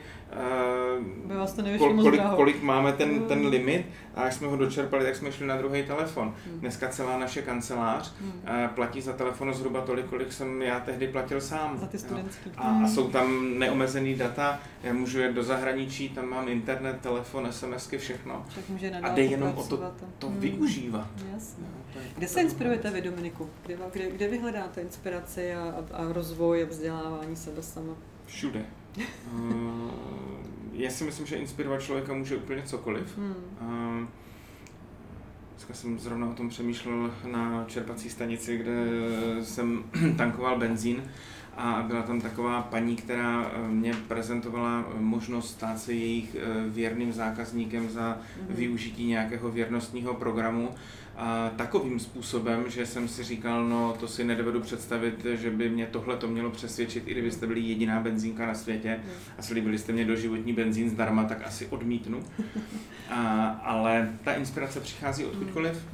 uh, kol, kolik, kolik máme ten, ten limit, a až jsme ho dočerpali, tak jsme šli na druhý telefon. Hmm. Dneska celá naše kancelář hmm. uh, platí za telefon zhruba tolik, kolik jsem já tehdy platil sám. Za ty studentský. A, a jsou tam neomezený data, já můžu jet do zahraničí, tam mám internet, telefon, SMSky, všechno. A jde jenom o to, to hmm. využívat. Jasně. No, kde se inspirujete vy, Dominiku? Kde, kde, kde vy hledáte inspiraci a, a, a rozvoj a vzdělávání sebe sama? Všude. uh, já si myslím, že inspirovat člověka může úplně cokoliv. Hmm. Uh, dneska jsem zrovna o tom přemýšlel na čerpací stanici, kde jsem tankoval benzín. A byla tam taková paní, která mě prezentovala možnost stát se jejich věrným zákazníkem za využití nějakého věrnostního programu. A takovým způsobem, že jsem si říkal, no to si nedovedu představit, že by mě tohle to mělo přesvědčit, i kdybyste byli jediná benzínka na světě a slíbili jste mě doživotní benzín zdarma, tak asi odmítnu. A, ale ta inspirace přichází odkudkoliv.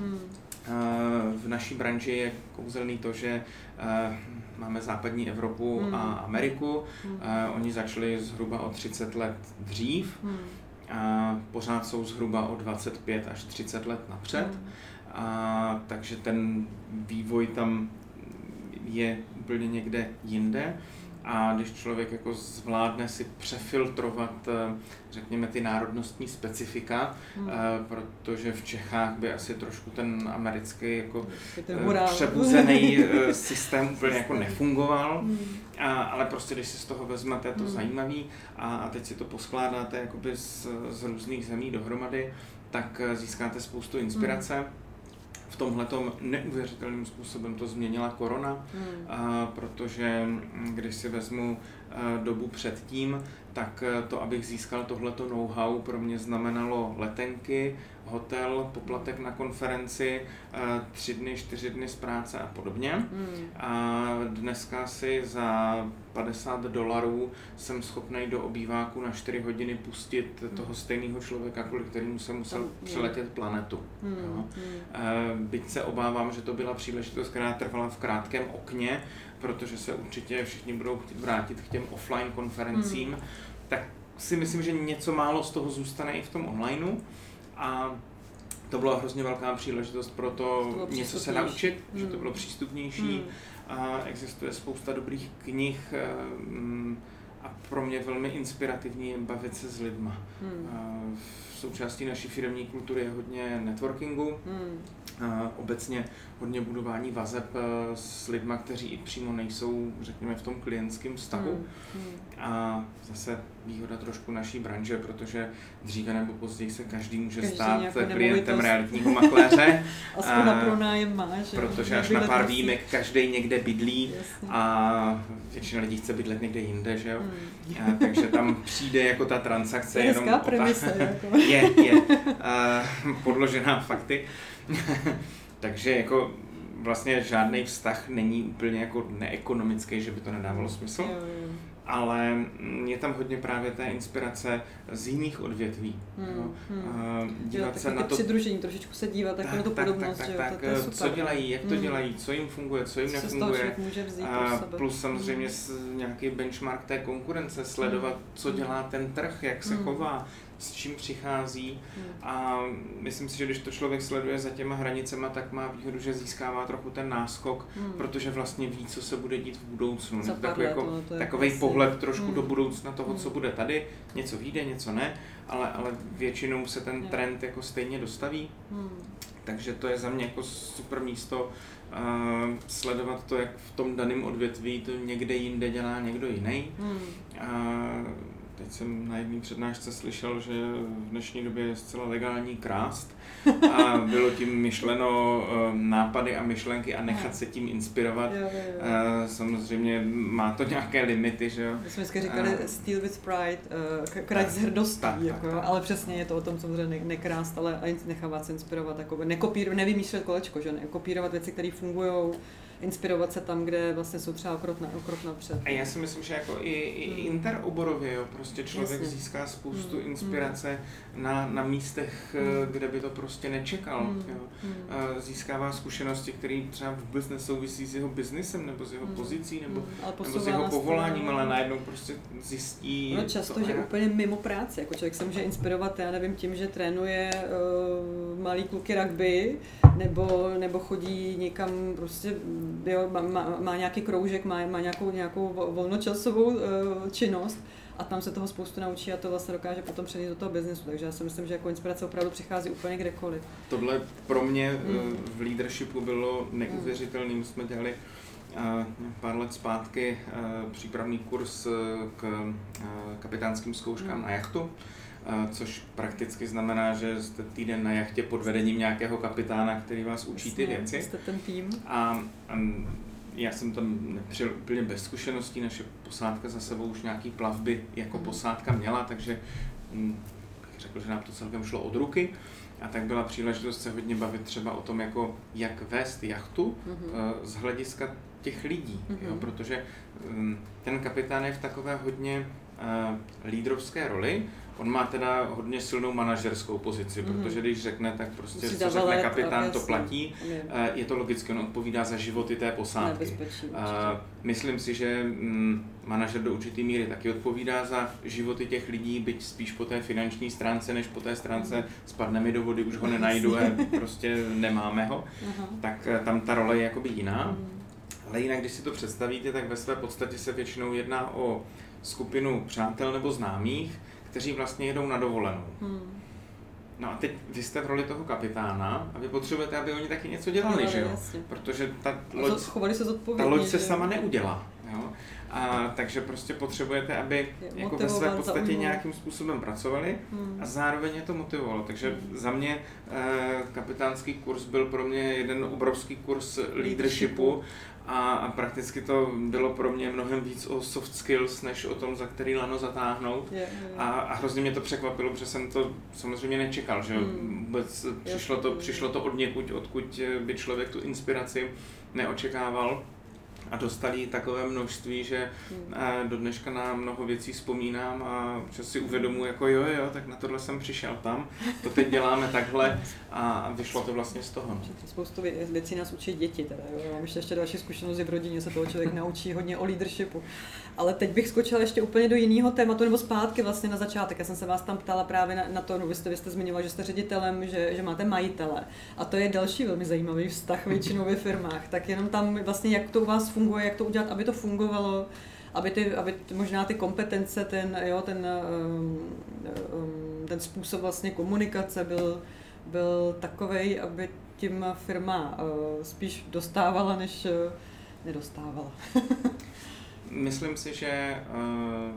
V naší branži je kouzelný to, že máme západní Evropu hmm. a Ameriku. Hmm. Uh, oni začali zhruba o třicet let dřív. Hmm. a pořád jsou zhruba o dvacet pět až třicet let napřed. Mm. A, takže ten vývoj tam je úplně někde jinde. A když člověk jako zvládne si přefiltrovat, řekněme, ty národnostní specifika, hmm. protože v Čechách by asi trošku ten americký jako přebuzený systém úplně jako nefungoval, hmm. a, ale prostě když si z toho vezmete, je to hmm. zajímavý a, a teď si to poskládáte jakoby z, z různých zemí dohromady, tak získáte spoustu inspirace. Hmm. V tomhletom neuvěřitelným způsobem to změnila korona, hmm. a, protože když si vezmu a, dobu předtím, tak to, abych získal tohleto know-how, pro mě znamenalo letenky, hotel, poplatek na konferenci, a, tři dny, čtyři dny z práce a podobně. Hmm. A dneska si za padesát dolarů jsem schopný do obýváku na čtyři hodiny pustit hmm. toho stejného člověka, kvůli kterému jsem musel hmm. přeletět planetu. Hmm. Jo. Hmm. Byť se obávám, že to byla příležitost, která trvala v krátkém okně, protože se určitě všichni budou chtít vrátit k těm offline konferencím, hmm. tak si myslím, že něco málo z toho zůstane i v tom onlineu. A to byla hrozně velká příležitost pro to, to něco se naučit, hmm. že to bylo přístupnější. Hmm. A existuje spousta dobrých knih a pro mě velmi inspirativní je bavit se s lidma. Hmm. V součástí naší firemní kultury je hodně networkingu, hmm. a obecně hodně budování vazeb s lidma, kteří i přímo nejsou, řekněme, v tom klientském vztahu. Hmm. Hmm. A zase výhoda trošku naší branže, protože dříve nebo později se každý může každý stát klientem realitního makléře. Aspoň na pronájem má, že? Protože až na pár výjimek každý někde bydlí. Jasně. A většina lidí chce bydlet někde jinde, že jo? Hmm. A, takže tam přijde jako ta transakce je jenom premisa, jako. je, je uh, podložená fakty. Takže jako vlastně žádný vztah není úplně jako neekonomický, že by to nedávalo smysl. Jo, jo. Ale je tam hodně právě té inspirace z jiných odvětví. Hmm, hmm. Dívat jo, se na to přidružení, trošičku se dívat tak, na tu tak, podobnost, tak, že tak, jo, tak, to, to co dělají, jak to hmm. dělají, co jim funguje, co jim co nefunguje. Může vzít a plus samozřejmě hmm. nějaký benchmark té konkurence, sledovat, hmm. co dělá ten trh, jak se hmm. chová, s čím přichází. Hmm. A myslím si, že když to člověk sleduje za těma hranicema, tak má výhodu, že získává trochu ten náskok, hmm. protože vlastně ví, co se bude dít v budoucnu. Takový, jako, to, to takovej asi pohled trošku hmm. do budoucna toho, hmm. co bude tady. Něco vyjde, něco ne, ale, ale většinou se ten trend jako stejně dostaví. Hmm. Takže to je za mě jako super místo uh, sledovat to, jak v tom daném odvětví to někde jinde dělá někdo jiný. Hmm. Uh, Teď jsem na jedné přednášce slyšel, že v dnešní době je zcela legální krást a bylo tím myšleno nápady a myšlenky a nechat se tím inspirovat. Jo, jo, jo. Samozřejmě má to nějaké limity, že jo. My jsme dneska říkali uh, steal with pride, uh, krát s hrdostí, tak, jako, tak, tak. Ale přesně je to o tom samozřejmě nekrást, ale nechávat se inspirovat, jako, nekopírovat, nevymýšlet kolečko, že nekopírovat věci, které fungují, inspirovat se tam, kde vlastně jsou třeba krok, na, krok napřed. A já si myslím, že jako i, i hmm. interoborově, jo, prostě člověk Jasně. získá spoustu hmm. inspirace hmm. na, na místech, hmm. kde by to prostě nečekal. Hmm. Jo. Hmm. Získává zkušenosti, které třeba vůbec nesouvisí s jeho biznesem, nebo s jeho hmm. pozicí, nebo, hmm. nebo s jeho povoláním, ale najednou prostě zjistí... No často, to, že jak... úplně mimo práci, jako člověk se může inspirovat, já nevím, tím, že trénuje uh, malý kluky rugby, nebo, nebo chodí někam prostě jo, má, má, má nějaký kroužek, má, má nějakou, nějakou volnočasovou uh, činnost a tam se toho spoustu naučí a to vlastně dokáže potom přenést do toho biznesu, takže já si myslím, že jako inspirace opravdu přichází úplně kdekoliv. Tohle pro mě hmm. v leadershipu bylo neuvěřitelný, my jsme dělali uh, pár let zpátky uh, přípravný kurz k uh, kapitánským zkouškám hmm. na jachtu. Uh, což prakticky znamená, že jste týden na jachtě pod vedením nějakého kapitána, který vás učí ty věci. Jste ten tým. A, a já jsem tam nepřijel úplně bez zkušeností, naše posádka za sebou už nějaký plavby jako mm. posádka měla, takže hm, bych řekl, že nám to celkem šlo od ruky. A tak byla příležitost se hodně bavit třeba o tom, jako jak vést jachtu mm-hmm. uh, z hlediska těch lidí, mm-hmm. jo, protože um, ten kapitán je v takové hodně uh, lídrovské roli. On má teda hodně silnou manažerskou pozici, mm. protože když řekne, tak prostě co řekne kapitán, to platí. Uh, je to logicky, on odpovídá za životy té posádky. Uh, myslím si, že mm, manažer do určitý míry taky odpovídá za životy těch lidí, byť spíš po té finanční stránce, než po té stránce mm. spadne mi do vody, už ho nenajdu a prostě nemáme ho. Aha. Tak uh, tam ta role je jakoby jiná. Mm. Ale jinak, když si to představíte, tak ve své podstatě se většinou jedná o skupinu přátel nebo známých, kteří vlastně jedou na dovolenou. Hmm. No a teď vy jste v roli toho kapitána a vy potřebujete, aby oni taky něco dělali, no, že jo? Jasně. Protože ta loď, se ta loď se sama neudělá. Jo? A, takže prostě potřebujete, aby jako ve své podstatě nějakým způsobem pracovali hmm. a zároveň je to motivovalo. Takže hmm. za mě eh, kapitánský kurz byl pro mě jeden obrovský kurz leadershipu a, a prakticky to bylo pro mě mnohem víc o soft skills, než o tom, za který lano zatáhnout. Je, je. A, a hrozně mě to překvapilo, protože jsem to samozřejmě nečekal, že hmm. vůbec přišlo to, přišlo to od někud, odkud by člověk tu inspiraci neočekával. A dostali takové množství, že hmm. do dneška na mnoho věcí vzpomínám a že si uvědomuji, jako jo, jo, tak na tohle jsem přišel tam, to teď děláme takhle a vyšlo to vlastně z toho. Spoustu věcí nás učí děti, teda, jo. Mám ještě, ještě další zkušenosti v rodině, se toho člověk naučí hodně o leadershipu. Ale teď bych skočila ještě úplně do jiného tématu, nebo zpátky vlastně na začátek. Já jsem se vás tam ptala právě na, na to, no vy jste, vy jste zmiňoval, že jste ředitelem, že, že máte majitele. A to je další velmi zajímavý vztah většinou ve firmách. Tak jenom tam vlastně, jak to u vás funguje, jak to udělat, aby to fungovalo, aby, ty, aby možná ty kompetence, ten, jo, ten, um, um, ten způsob vlastně komunikace byl, byl takovej, aby tím firma uh, spíš dostávala, než uh, nedostávala. Myslím si, že uh,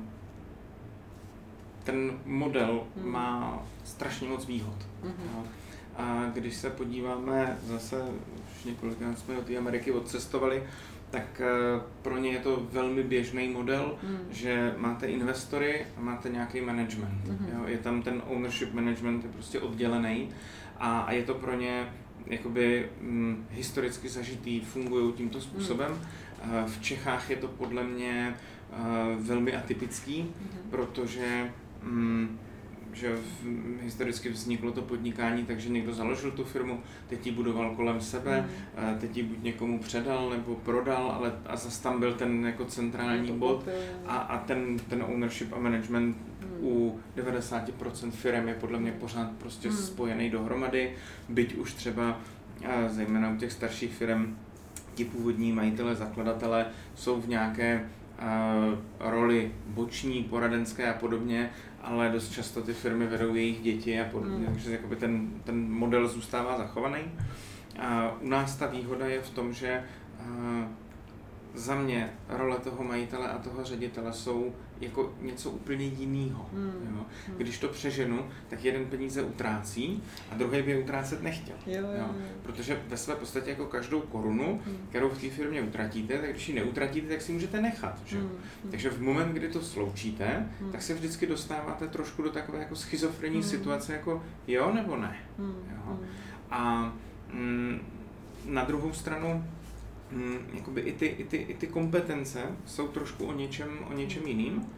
ten model hmm. má strašně moc výhod. Hmm. A když se podíváme zase, už několikrát jsme do té Ameriky odcestovali, tak uh, pro ně je to velmi běžný model, hmm. že máte investory a máte nějaký management. Hmm. Jo? Je tam ten ownership management je prostě oddělený a, a je to pro ně jakoby hm, historicky zažitý, fungují tímto způsobem. Hmm. V Čechách je to podle mě uh, velmi atypický, mm-hmm. protože um, že v, historicky vzniklo to podnikání, takže někdo založil tu firmu, teď ji budoval kolem sebe, mm. uh, teď ji buď někomu předal nebo prodal, ale a zase tam byl ten jako centrální bod a, a ten, ten ownership a management mm. u devadesát procent firem je podle mě pořád prostě mm. spojený dohromady, byť už třeba uh, zejména u těch starších firem ti původní majitele, zakladatelé jsou v nějaké uh, roli boční, poradenské a podobně, ale dost často ty firmy vedou jejich děti a podobně, mm. takže jakoby ten, ten model zůstává zachovaný. Uh, u nás ta výhoda je v tom, že uh, za mě role toho majitele a toho ředitele jsou jako něco úplně jiného. Mm. Když to přeženu, tak jeden peníze utrácí a druhý by je utrácet nechtěl. Jo, jo, jo. Protože ve své podstatě jako každou korunu, mm. kterou v té firmě utratíte, tak když ji neutratíte, tak si můžete nechat. Že? Mm. Takže v moment, kdy to sloučíte, mm. tak se vždycky dostáváte trošku do takové jako schizofrenní mm. situace, jako jo nebo ne. Mm. Jo? A mm, na druhou stranu, Hmm, jakoby i ty, i, ty, i ty kompetence jsou trošku o něčem, o něčem jiným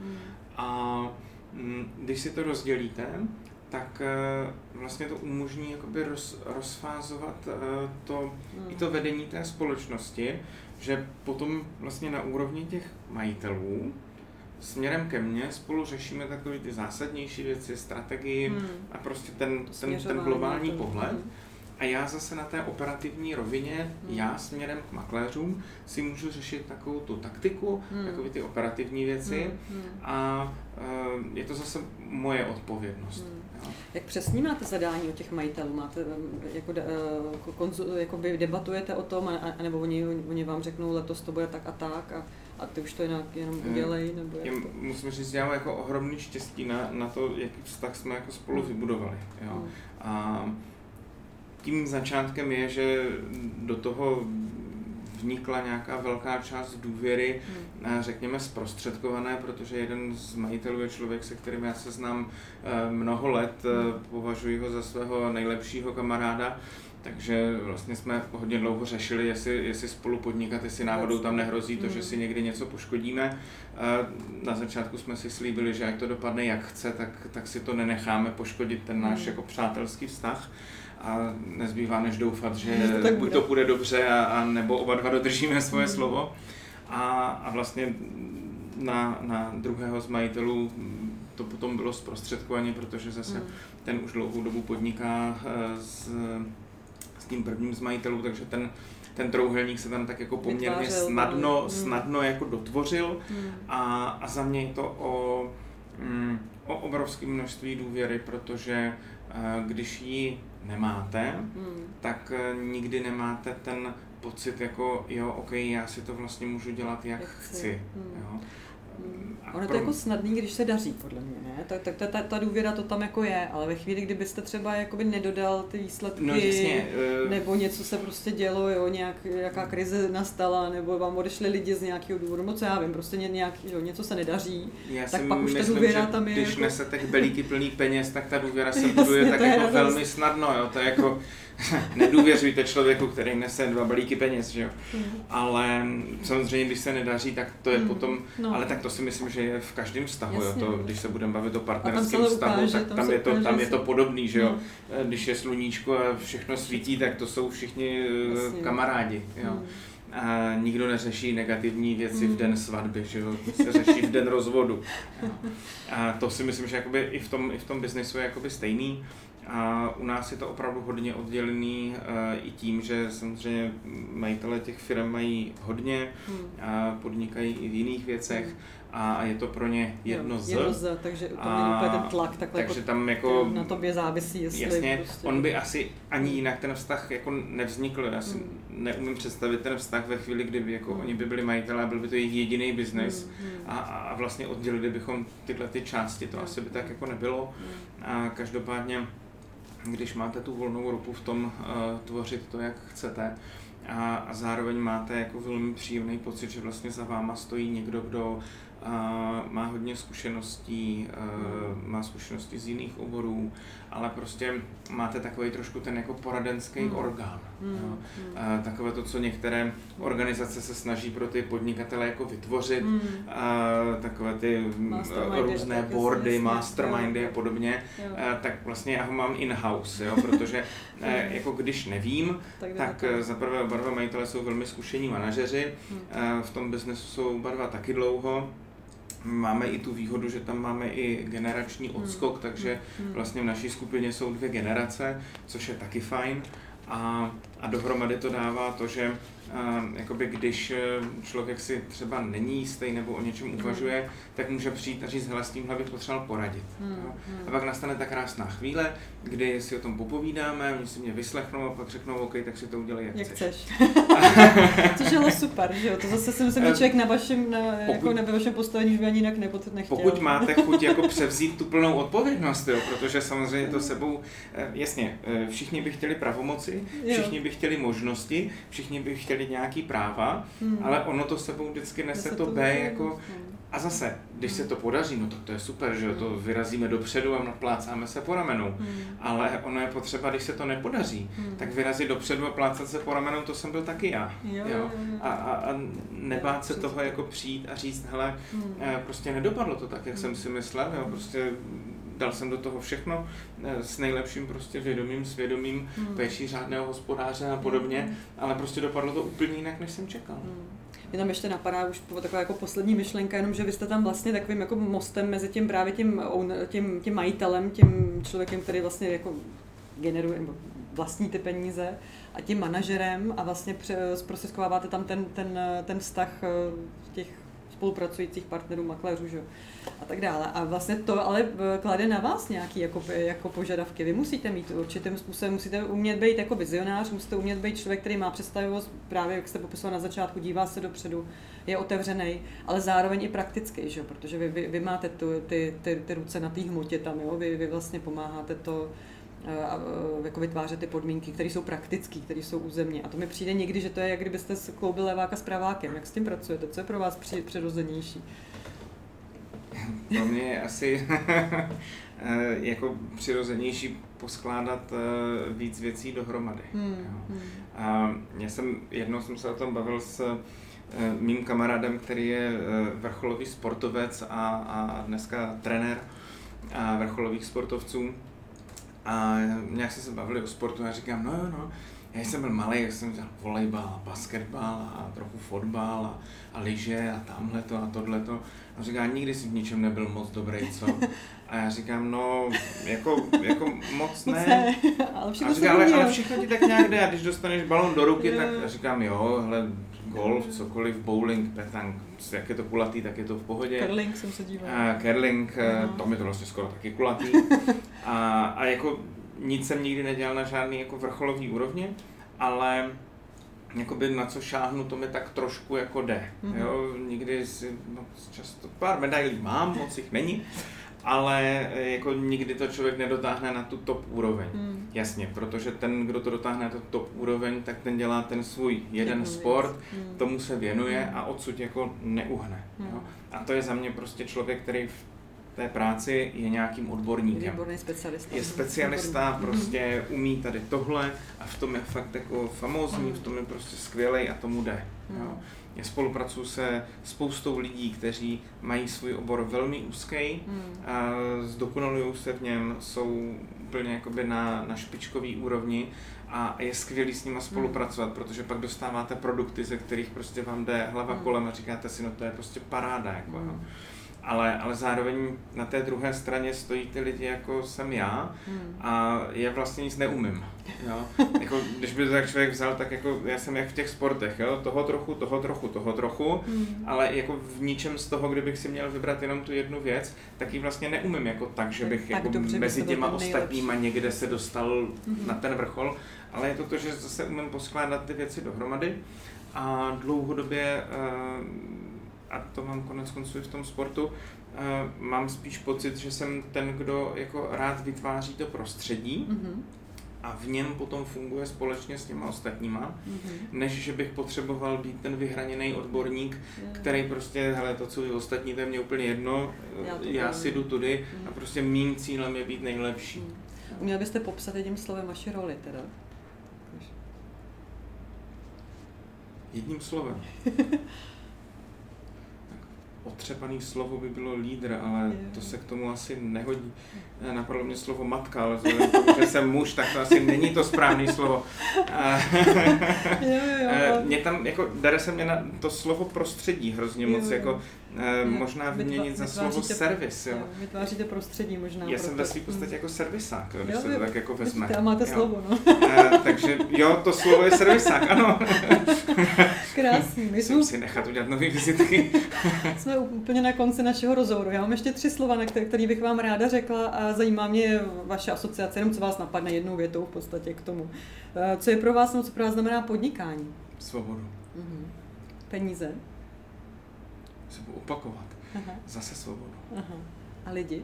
a hmm, když si to rozdělíte, tak uh, vlastně to umožní jakoby roz, rozfázovat uh, to, hmm. i to vedení té společnosti, že potom vlastně na úrovni těch majitelů směrem ke mně spolu řešíme takové ty zásadnější věci, strategii hmm. a prostě ten, ten, ten globální pohled. Hmm. A já zase na té operativní rovině, hmm. já směrem k makléřům si můžu řešit takovou tu taktiku, hmm. takové ty operativní věci hmm. a uh, je to zase moje odpovědnost. Hmm. Jak přesně máte zadání od těch majitelů? Máte, jako, uh, konzu, jakoby debatujete o tom, anebo oni, oni vám řeknou, letos to bude tak a tak a, a ty už to jinak jenom udělej? Nebo jak to? Musím říct, já mám jako ohromný štěstí na, na to, jaký vztah jsme jako spolu hmm. vybudovali. Jo? Hmm. A tím začátkem je, že do toho vnikla nějaká velká část důvěry, hmm. řekněme zprostředkované, protože jeden z majitelů je člověk, se kterým já se znám mnoho let, hmm. považuji ho za svého nejlepšího kamaráda Takže vlastně jsme hodně dlouho řešili, jestli, jestli spolu podnikat, jestli náhodou tam nehrozí to, že si někdy něco poškodíme. Na začátku jsme si slíbili, že ať to dopadne jak chce, tak, tak si to nenecháme poškodit ten náš jako přátelský vztah. A nezbývá než doufat, že to buď to půjde dobře, a, a nebo oba dva dodržíme svoje mm. slovo. A, a vlastně na, na druhého z majitelů to potom bylo zprostředkovaně, protože zase mm. ten už dlouhou dobu podniká s, s tím prvním z majitelů, takže ten, ten trouhelník se tam tak jako poměrně Vytvářel, snadno, mm. snadno jako dotvořil mm. a, a za mě je to o, mm, o obrovské množství důvěry, protože když ji nemáte, hmm. tak nikdy nemáte ten pocit jako jo, ok, já si to vlastně můžu dělat jak, jak chci. Hmm. Jo. Ono je to jako snadný, když se daří, podle mě, ne? Tak, tak ta, ta, ta důvěra to tam jako je, ale ve chvíli, kdybyste třeba jakoby nedodal ty výsledky, no, jasně, uh... nebo něco se prostě dělo, jo, nějak, nějaká krize nastala, nebo vám odešli lidi z nějakého důvodu, no co já vím, prostě nějak, jo, něco se nedaří, já tak pak už ta důvěra tam je. Když jako... nesete belíky plný peněz, tak ta důvěra se buduje tak jako radost. Velmi snadno, jo, to je jako nedůvěřujte člověku, který nese dva balíky peněz, že jo. Mm. Ale samozřejmě, když se nedaří, tak to je mm. potom, no. ale tak to si myslím, že je v každém vztahu, jo. To, když se budeme bavit o partnerském vztahu, ukáže, tak tam, tam, je to, tam je to podobný, že jo. No. Když je sluníčko a všechno svítí, tak to jsou všichni Jasně. kamarádi, jo. Mm. A nikdo neřeší negativní věci mm. v den svatby, že jo, se řeší v den rozvodu. Jo. A to si myslím, že jakoby i v tom, i v tom biznesu je jakoby stejný. A u nás je to opravdu hodně oddělený uh, i tím, že samozřejmě majitelé těch firm mají hodně a podnikají i v jiných věcech hmm. a je to pro ně jedno jo, z. Jedno z, takže tam není úplně ten tlak takhle takže jako, tam jako na tobě závisí, jestli jasně, prostě... on by asi ani jinak ten vztah jako nevznikl. Já si hmm. neumím představit ten vztah ve chvíli, kdyby jako hmm. oni by byli majitelé a byl by to jejich jediný biznes hmm. a, a vlastně oddělili bychom tyhle ty části, to hmm. asi by tak jako nebylo. Hmm. A každopádně když máte tu volnou ropu v tom uh, tvořit to, jak chcete a, a zároveň máte jako velmi příjemný pocit, že vlastně za váma stojí někdo, kdo uh, má hodně zkušeností, uh, má zkušenosti z jiných oborů, ale prostě máte takový trošku ten jako poradenský mm. orgán. Mm. Jo. Uh, takové to, co některé organizace se snaží pro ty podnikatele jako vytvořit, mm. uh, takové ty různé boardy, jasně, mastermindy a podobně, uh, tak vlastně já ho mám in-house, jo, protože uh, jako když nevím, tak, tak za prvé oba dva majitele jsou velmi zkušení manažeři, mm. uh, v tom biznesu jsou oba dva taky dlouho. Máme i tu výhodu, že tam máme i generační odskok, hmm. takže vlastně v naší skupině jsou dvě generace, což je taky fajn. A, a dohromady to dává to, že a, jakoby když člověk si třeba není jistý nebo o něčem uvažuje, mm. tak může přijít a říct, hele, s tímhle bych potřeboval poradit. Mm. A pak nastane ta krásná chvíle, kdy si o tom popovídáme, oni si mě vyslechnou a pak řeknou, OK, tak si to udělej, jak, jak chceš. Což je super, že jo? To zase si myslím, že člověk na vašem, na, pokud, jako na vašem postavení už by ani jinak nechtěl. Pokud máte chuť jako převzít tu plnou odpovědnost, jo, protože samozřejmě to sebou, jasně, všichni by chtěli pravomoci, všichni by chtěli možnosti, všichni by chtěli nějaký práva, hmm. ale ono to sebou vždycky nese to B jako... A zase, když se to podaří, no tak to je super, že to vyrazíme dopředu a naplácáme se po ramenou. Hmm. Ale ono je potřeba, když se to nepodaří, hmm. tak vyrazit dopředu a plácat se po ramenou, to jsem byl taky já. Jo, jo? Jo, jo. A, a, a nebát se toho jako přijít a říct, hele, hmm. prostě nedopadlo to tak, jak hmm. jsem si myslel, jo, prostě dal jsem do toho všechno s nejlepším prostě vědomím, svědomím, hmm. péčí řádného hospodáře a podobně, hmm. ale prostě dopadlo to úplně jinak, než jsem čekal. Hmm. Mě tam ještě napadá už taková jako poslední myšlenka, jenom že vy jste tam vlastně takovým jako mostem mezi tím právě tím, tím, tím majitelem, tím člověkem, který vlastně jako generuje, nebo vlastní ty peníze a tím manažerem a vlastně zprostředkováváte tam ten, ten, ten vztah těch spolupracujících partnerů, makléřů, že? A tak dále. A vlastně to ale klade na vás nějaký jako, jako požadavky. Vy musíte mít určitým způsobem, musíte umět být jako vizionář, musíte umět být člověk, který má představivost, právě jak jste popisoval na začátku, dívá se dopředu, je otevřený, ale zároveň i praktický, že? Protože vy, vy, vy máte tu, ty, ty, ty ruce na té hmotě tam, jo? Vy, vy vlastně pomáháte to a jako vytvářet ty podmínky, které jsou praktické, které jsou územně. A to mi přijde někdy, že to je, jak kdybyste kloubili leváka s pravákem. Jak s tím pracujete? Co je pro vás přirozenější? Pro mě je asi jako přirozenější poskládat víc věcí dohromady. Hmm. Hmm. A já jsem, jednou jsem se o tom bavil s mým kamarádem, který je vrcholový sportovec a, a dneska trenér a vrcholových sportovců. A nějak jsme se bavili o sportu a já říkám, no jo, no, já jsem byl malý, já jsem dělal volejbal, basketbal a trochu fotbal a, a lyže a tamhleto a tohleto. A říká, nikdy jsem v ničem nebyl moc dobrý, co? A já říkám, no, jako, jako moc ne. ale, a říká, ale, ale všechno ti tak nějak jde a když dostaneš balon do ruky, tak já říkám, jo, hele, golf, cokoliv, bowling, petang, jak je to kulatý, tak je to v pohodě. Curling jsem se díval. A curling, no. To mi to vlastně skoro taky kulatý. A, a jako nic jsem nikdy nedělal na žádný jako vrcholový úrovni, ale jakoby na co šáhnu, to mi tak trošku jako jde. Mm-hmm. Jo, nikdy si, no, často pár medailí mám, moc jich není, ale jako nikdy to člověk nedotáhne na tu top úroveň. Mm. Jasně, protože ten, kdo to dotáhne na tu top úroveň, tak ten dělá ten svůj jeden Děkuji. sport, mm. tomu se věnuje mm. a odsud jako neuhne. Mm. Jo. A to je za mě prostě člověk, který v té práci je nějakým odborníkem. Odborný specialista. Je specialista, Odborný. prostě umí tady tohle a v tom je fakt jako famózní, v tom je prostě skvělej a tomu jde. Jo. Já spolupracuji se spoustou lidí, kteří mají svůj obor velmi úzký, a zdokonalují se v něm, jsou úplně jakoby na, na špičkový úrovni a je skvělý s nima spolupracovat, protože pak dostáváte produkty, ze kterých prostě vám jde hlava kolem a říkáte si, no to je prostě paráda. Jako, jo. Ale, ale zároveň na té druhé straně stojí ty lidi, jako jsem já, hmm. a já vlastně nic neumím. Jo? Jako, když by to tak člověk vzal, tak jako já jsem jak v těch sportech, jo? toho trochu, toho trochu, toho trochu, hmm. ale jako v ničem z toho, kdybych si měl vybrat jenom tu jednu věc, tak ji vlastně neumím jako tak, že bych tak jako dobře, mezi těma ostatníma někde se dostal hmm. na ten vrchol, ale je to to, že zase umím poskládat ty věci dohromady a dlouhodobě a to mám konec konců v tom sportu, uh, mám spíš pocit, že jsem ten, kdo jako rád vytváří to prostředí mm-hmm. a v něm potom funguje společně s těma ostatníma, mm-hmm. než že bych potřeboval být ten vyhraněný odborník, yeah. který prostě, hele, to, co vy ostatní, to je mě úplně jedno, já, já si jdu tudy mm. a prostě mým cílem je být nejlepší. Mm. Uměl byste popsat jedním slovem vaši roli teda? Jedním slovem? Otřepaný slovo by bylo lídr, ale to se k tomu asi nehodí. Napadlo mě slovo matka, ale vzhledem k tomu, že jsem muž, tak to asi není to správné slovo. jo, jo, jo. Mě tam, jako, dare se mě na to slovo prostředí hrozně moc, jo, jo. jako možná vyměnit za slovo servis. Jo. Vytváříte prostředí možná. Já jsem ve svým podstatě jako servisák, když jo, se to tak jako vezme. A máte jo. slovo, no. Takže jo, to slovo je servisák, ano. Krásný. Musím si nechat udělat nový vizitky. Jsme úplně na konci našeho rozhovoru. Já mám ještě tři slova, na které bych vám ráda řekla a zajímá mě vaše asociace, jenom co vás napadne jednou větou v podstatě k tomu. Co je pro vás, no, co pro vás znamená podnikání? Svobodu. Mhm. Peníze? Se budu opakovat. Aha. Zase svobodu. Aha. A lidi?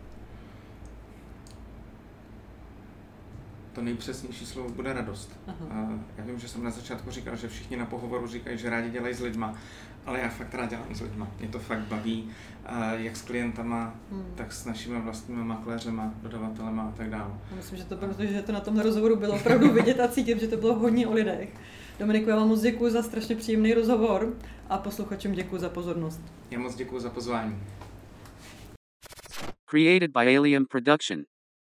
To nejpřesnější slovo bude radost. Aha. Já vím, že jsem na začátku říkal, že všichni na pohovoru říkají, že rádi dělají s lidma, ale já fakt rád dělám s lidma. Mě to fakt baví, jak s klientama, hmm. tak s našimi vlastními makléřema, dodavatelema a tak dále. Myslím, že to protože to na tomhle rozhovoru bylo opravdu vidět a cítit, že to bylo hodně o lidech. Dominiku, já vám moc děkuji za strašně příjemný rozhovor a posluchačům děkuji za pozornost. Já moc děkuji za pozvání. Created by Alien Production.